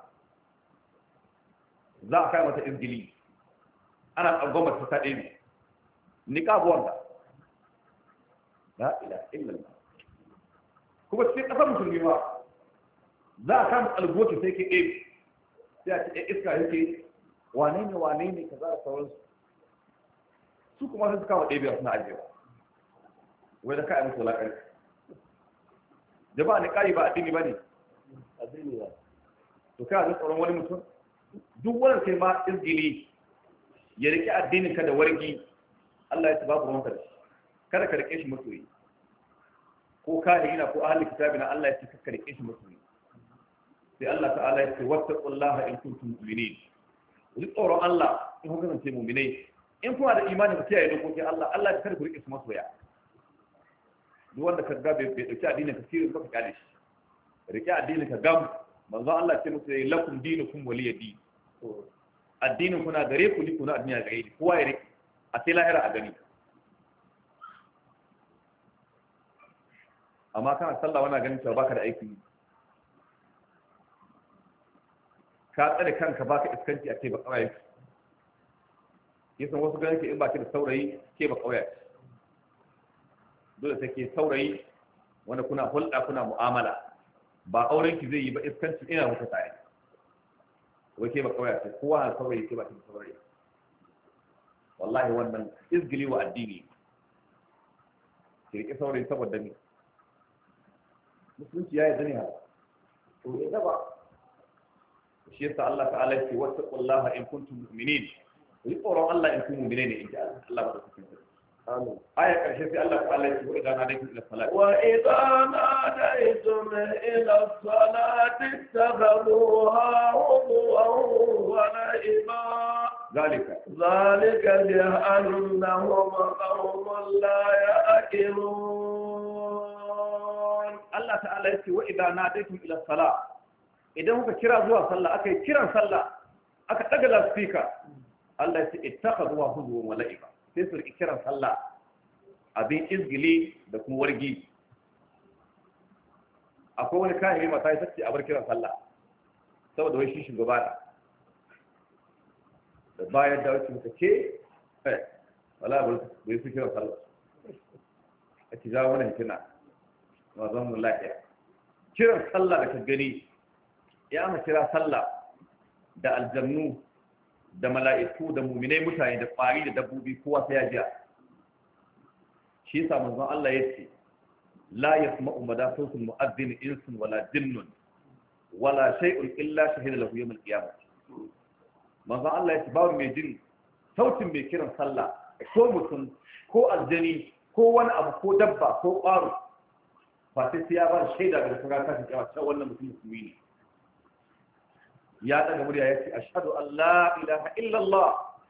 za a kai mata izgili ana tsangon mace ta ɗebe niƙaf wanda la ilaha illallah kuma cikin ƙasar musulmi ba za a kama alboki sai ke ɗebe sai a ce iska yake wane ne wane ne ka za a sauransu su kuma sai su kama ɗebe suna ajiyewa wai da ka'a musu wulaƙanci jama'a niƙari ba addini ba ne addini ba to kana da tsoron wani mutum duk wanda sai ma izgili ya rike addinin ka da wargi Allah ya babu ruwanka da shi kada ka rike shi masoyi ko kahina ko ahli kitabina Allah ya ce ka rike shi masoyi sai Allah ta'ala ya ce wattaqullaha in kuntum mu'minin ku tsoron Allah in kun kasance mu'minai in kuna da imani ku kiyaye dokokin Allah Allah ya kada ku rike su masoya duk wanda ka ga bai dauki addinin ka sirri ba ka kale shi rike addinin ka gam manzo Allah ce musu yayi lakum dinukum waliya din addinin kuna gare ku ni kuna addini gare ni kowa ya rike a sai lahira a gani amma kana sallah wana ganin cewa baka da aiki ka tsare kanka baka iskanci a ce ba kawai yasan wasu ganin ke in baki da saurayi ke ba kawai dole take saurayi wanda kuna hulɗa kuna mu'amala ba auren ki zai yi ba iskanci ina muku tare wai ke ba kawai ce kowa na saurayi ke ba ki saurayi wallahi wannan izgili wa addini ki rike saurayi saboda ni musulunci ya yi zane ha to ya gaba shi yasa Allah ta'ala ya ce wattaqullaha in kuntum mu'minin yi tsoron Allah in kuntum mu'minin ne in ji Allah ba da kuke آمين. آية كرشة الله تعالى يقول إذا ناديتم إلى الصلاة وإذا ناديتم إلى الصلاة اتخذوها هزوا ولعبا ذلك ذلك بأنهم قوم لا يأكلون. الله تعالى يقول وإذا ناديتم إلى الصلاة إذا هو كرا زوا صلى أكيد كرا صلى أكيد تجلى سبيكر الله يقول اتخذوها هزوا ولعبا sai su riƙi kiran sallah abin izgili da kuma wargi akwai wani kahiri mata ya sace a bar kiran sallah saboda wai shi shugaba da da bayan da wacce muka ce eh wala bai su kiran sallah a ci jawo mana hitina wa zan mu lafiya kiran sallah da ka gani ya ma kira sallah da aljannu da mala'iku da mu'minai mutane da ƙwari da dabbobi kowa sai ya jiya shi yasa manzon Allah yace la yasma'u mada sautul mu'adhdhin insun wala jinnun wala shay'un illa shahida lahu yawm al-qiyamah manzon Allah yace babu mai jin sautin mai kiran sallah ko mutum ko aljani ko wani abu ko dabba ko ƙwaro ba sai sai ya ba shaida daga sura ta kiyama cewa wannan mutum musulmi ne ya daga murya yace ashhadu an la ilaha illa Allah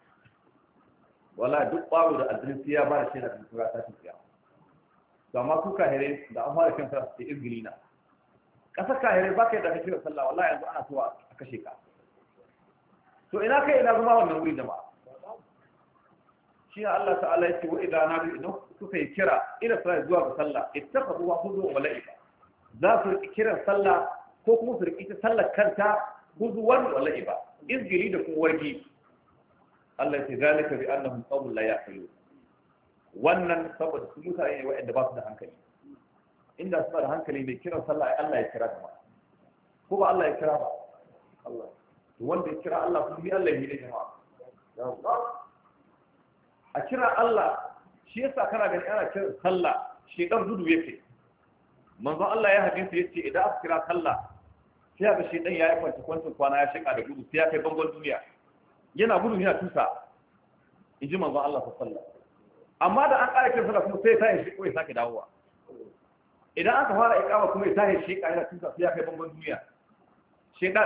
wala duk ƙwaro da aljani sai ya ba shaida daga sura ta kiyama to amma ku kahire da an fara kanta su izgilina kasa kahire ba kai da kake sallah wallahi yanzu ana so a kashe ka to ina kai ina zama wannan wuri jama'a shi Allah ta'ala yake wa idan na idan kuka yi kira ila sallah zuwa ga sallah ittakhadhu wa hudu wa laiba za su riki kiran sallah ko kuma su riki ta sallar kanta huduwan wa laiba izgili da kuma wargi Allah ya ce zalika bi annahum qawmun la yaqilun wannan saboda su mutane ne waɗanda ba su da hankali inda suna da hankali mai kiran sallah ai Allah ya kira ba ko ba Allah ya kira ba Allah to wanda ya kira Allah kuma Allah ya yi jama'a a kira Allah shi yasa kana gani ana kiran sallah shi dan gudu yake manzon Allah ya hadisi yace idan aka kira sallah sai ga shi dan yayi kwanta kwanta kwana ya shika da gudu sai ya kai bangon duniya yana gudu yana tusa inji manzon Allah sallallahu alaihi wasallam amma da an ƙara kiran sallah kuma sai ta yi shi ko ya sake dawowa idan aka fara iqama kuma ya tashi shi yana tusa sai ya kai bangon duniya shedan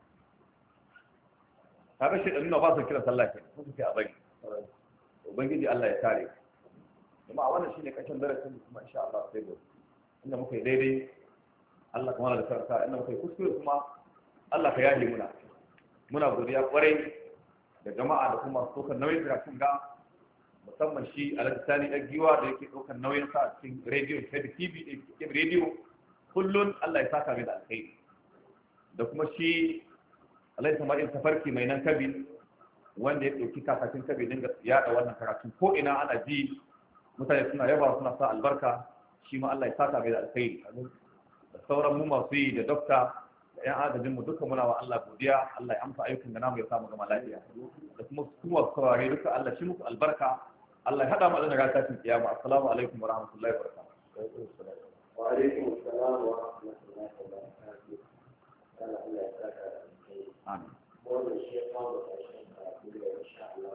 kaga shedan nuna ba su kira sallah ke su ke a bari ubangiji Allah ya kare kuma wannan shine kashin darasin kuma insha Allah sai gobe inda muka yi daidai Allah kuma da sarka inda muka yi kuskure kuma Allah ka yaje muna muna godiya kwarai da jama'a da kuma sokar nauyin karatun ga musamman shi Alhaji Sani dan giwa da yake daukar nauyin sa a cikin radio T V da radio kullun Allah ya saka mai da alkhairi da kuma shi Alhaji Sama'il Tafarki mai nan Kabi wanda ya ɗauki kakakin kabe dinga yaɗa wannan karatu ko ina ana ji mutane suna yaba suna sa albarka shi ma Allah ya saka mai da alkhairi da sauran mu masu yi da dokta da ƴan agajin mu duka muna wa Allah godiya Allah ya amsa ayyukan da namu ya samu gama lafiya da kuma kuma saurare duka Allah shi muku albarka Allah ya hada mu da ranar kiyama assalamu alaikum wa rahmatullahi wa barakatuh wa alaikum assalam wa rahmatullahi wa barakatuh Allah ya saka da alkhairi amin wannan shi ya kawo إن شاء الله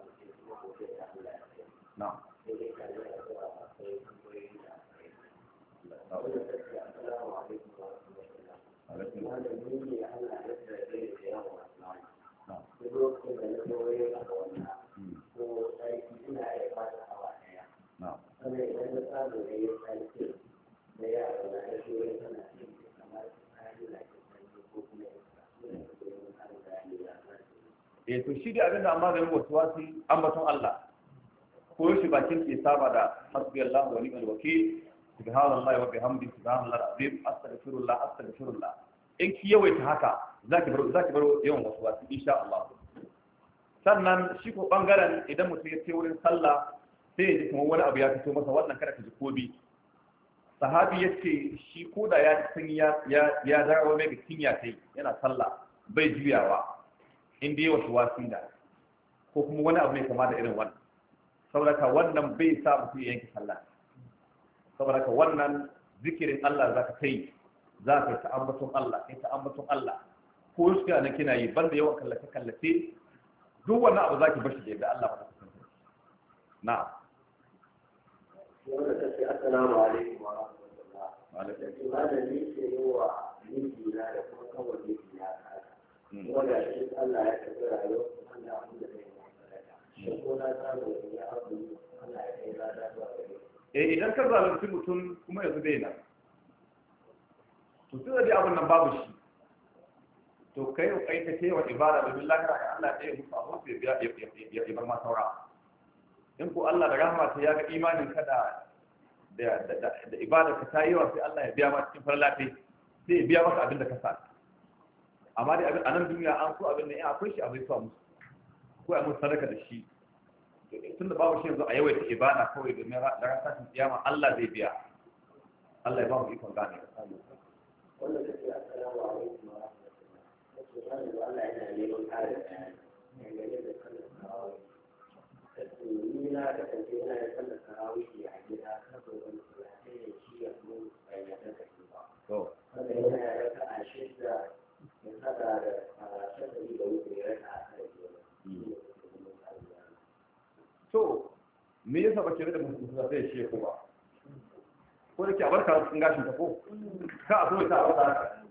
نعم السلام عليكم ورحمة الله هذا مني أنا أبدأ بين اليوم والأسماء يقول كذا نقول أخوانا وسيكون عبادة حواليا أنا إذا نصاب لي سيكون لا أنا أشوف أنا كما أقول لك eh to shi da abinda amma da wasu wasu ambaton Allah ko shi bakin ke saba da hasbiyallahu wa ni'mal wakeel subhanallahi wa bihamdihi subhanallahi alazim astaghfirullah astaghfirullah in ki yawaita haka zaki bar zaki bar yawan wasu wasu insha Allah sannan shi ko bangaren idan mutum ya ce wurin sallah sai ya ji kuma wani abu ya fito masa wannan kada ka ji kobi sahabi yace shi koda ya san ya ya dawo mai bikin ya kai yana sallah bai juyawa in dai wasu wasila ko kuma wani abu mai kama da irin wannan saboda ka wannan bai sa mutum ya yanke sallah saboda ka wannan zikirin Allah za ka kai za ka yi ta ambaton Allah kai ta ambaton Allah ko shi ne kina yi banda yawan kallace kallace duk wannan abu zaki bashi da yadda Allah ba ta san na'am wanda take assalamu alaikum wa rahmatullah wa alaikum assalam da ni ke yi wa miji na da kuma kawai miji na wanda shi Allah ya tafi rayuwa wanda abin da zai yi sadaka shi ko na samu ya abu Allah ya kai lada zuwa gare eh idan ka zalunci mutum kuma yanzu bai nan to sai da abin nan babu shi to kai kai ka ce wa ibada da billahi ra Allah ya yi musu abu sai biya ya ya bar ma saura in ko Allah da rahama ta ya ga imanin ka da da da ibada ka tayi wa sai Allah ya biya ma cikin farlati sai ya biya maka abin da ka sa amma dai a nan duniya an so abin da in akwai shi abin so musu ko a musu sadaka da shi tun da babu shi yanzu a yawaita ibada kawai domin ranar tashin kiyama Allah zai biya Allah ya ba mu ikon gane wanda take assalamu alaikum wa rahmatullah wato zan da Allah yana neman kare bayani dangane da sallar tarawih kace ni na da kace ina da sallar tarawih a gida saboda wani sai ya ci ya mu bayyana da shi ba to kada yana da raka'a shidda ya hada da shafi da wuce raka'a ta biyu to me yasa ba ke da mutum sai ya shi ko ba ko da ke a barka cikin gashin ta ko ka a so ta a wata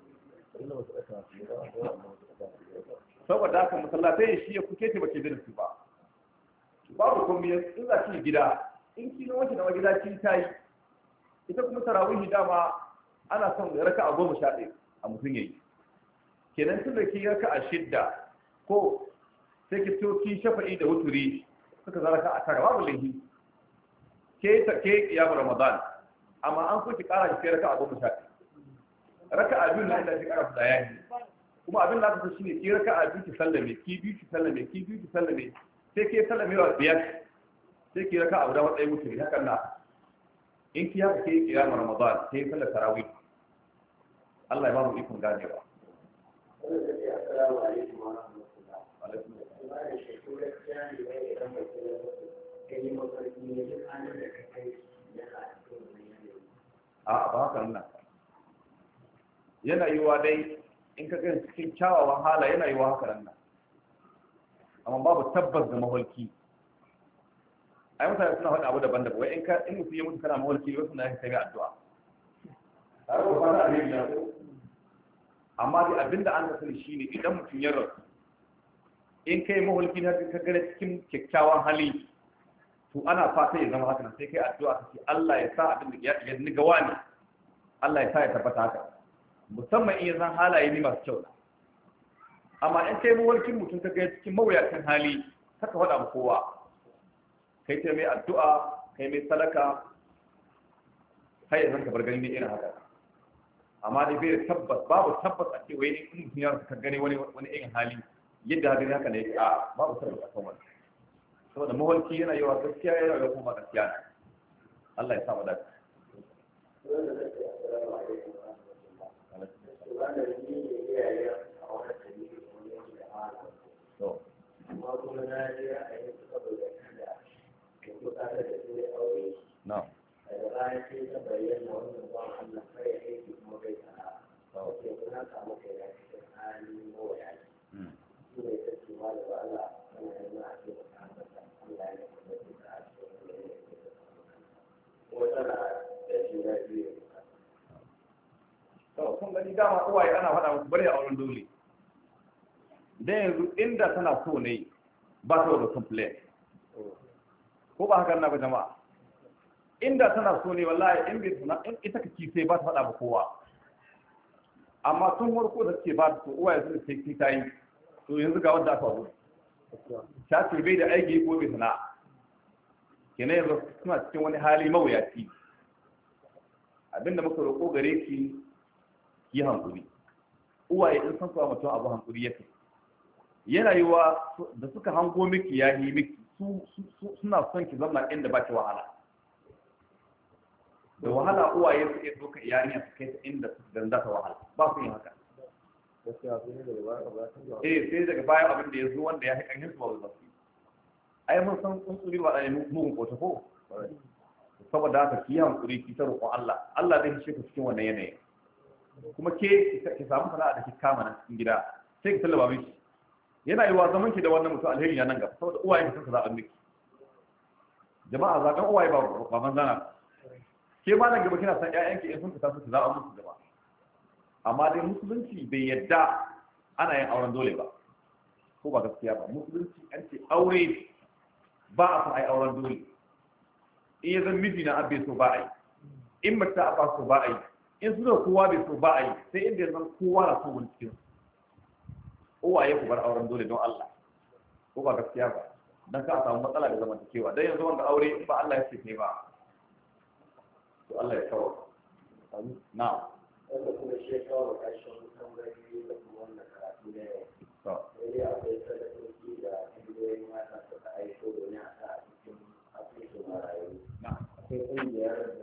saboda haka masallatai shi ya kuke ce bace da su ba babu komai in za ki gida in ki wanke da gida ki tayi ita kuma tarawih dama ana son raka a goma sha ɗaya a mutum yayi kenan tun da ki raka a shidda ko sai ki to ki shafa'i da wuturi suka zara ka a tara babu laifi ke ta ke ya ramadan amma an so ki kara ki raka a goma sha ɗaya raka a biyu na inda ki kara da yayi kuma abin da aka so shine ki raka a biyu ki sallame ki biyu ki sallame ki biyu ki sallame sai ke sallame wa biyar sai ki raka a guda wata yi mutum hakan na in ki haka ke kiyama ramadan sai sallar tarawih Allah ya ba mu ikon ganewa wanda take assalamu alaikum wa rahmatullah alaikum assalam da shekaru gaskiya ne mai idan ba ke kai yi mafarki ne duk hannun da ka kai yana cikin wani yanayi a ba haka nan yana yiwa dai in ka gani cikin kyawawan hala yana yiwa haka nan amma babu tabbas da maholki ai mutane suna faɗi abu daban-daban wai in ka in mutum ya mutu kana maholki wasu na yake kai addu'a har ba fara alheri na amma dai abinda an sani shine idan mutum ya rasu in kai maholki na ka gane cikin kyakkyawan hali to ana fata ya zama haka nan sai kai addu'a ka ce Allah ya sa abin da ya ni ga wani Allah ya sa ya tabbata haka musamman in ya zan halaye ni masu kyau amma in kai mawarkin mutum ka ga cikin mawuyacin hali haka faɗa ma kowa kai ta mai addu'a kai mai sadaka kai zan ka bar gani ne irin haka amma dai bai tabbas babu tabbas a ce wai in mutum ya ka gani wani wani irin hali yadda haka ne haka ne a babu tabbas a kan wani saboda mawarki yana yawa gaskiya yana yawa kuma gaskiya ne Allah ya sa mu dace wanda take assalamu alaikum wa rahmatullah wanda ni ne iyaye a wannan dalili wani yake da hala to amma kuma na ji ra'ayin su saboda kada ya buƙatar da su ne aure na daga baya sai ta bayyana wannan ban Allah kai aiki kuma bai sana'a ke kuna samu kai ya cikin hali mawaya shi ne ta ce ma da Allah kana yana a cikin kasar Allah ya kuma da ta a cikin wani ne ke da kuma tana da juna biyu to kun gani dama uwaye ana faɗa musu bari auren dole dan yanzu inda tana so ne ba ta da complain ko ba haka na ba jama'a inda tana so ne wallahi in bai tuna in ita kake sai ba ta faɗa ba kowa amma tun farko da take ba ta so uwaye sun sai ta yi to yanzu ga wanda aka zo ta ce bai da aiki ko bai sana'a kenan yanzu suna cikin wani hali mawuyaci abinda muka roƙo gare ki yi hankuri uwaye in san kuwa mutum abu hankuri yake yana yiwa da suka hango miki ya yi miki su suna son ki zama inda ba ki wahala da wahala uwaye su iya doka iyaliya su kai ta inda su ganda ta wahala ba su yin haka eh sai daga baya abin da ya zo wanda ya fi ƙarfin su ba za su yi ai mun san tsuntsuri ba da mugun kota ko saboda haka ki yi hankuri ki ta roƙon Allah Allah zai shi ku cikin wannan yanayin kuma ke ki samu sana'a da ki kama nan cikin gida sai ki tallaba miki yana yiwa zaman ki da wannan mutum alheri ya nan gaba saboda uwaye ki san ka zaɓa miki jama'a zaɓen uwaye ba ba manzana ke ma nan gaba kina san ƴaƴanki in sun fita su zaɓa musu gaba amma dai musulunci bai yadda ana yin auren dole ba ko ba gaskiya ba musulunci an ce aure ba a san ai auren dole in ya zan miji na abbe so ba a yi in mace a ba so ba a yi in su da kowa bai so ba a yi sai inda ya zan kowa na so wani cikin uwaye ku bar auren dole don Allah ko ba gaskiya ba dan ka samu matsala da zamantakewa dan yanzu wanda aure in ba Allah ya ce kai ba to Allah ya kawo na'am wanda kuma shi ya kawo ƙarshen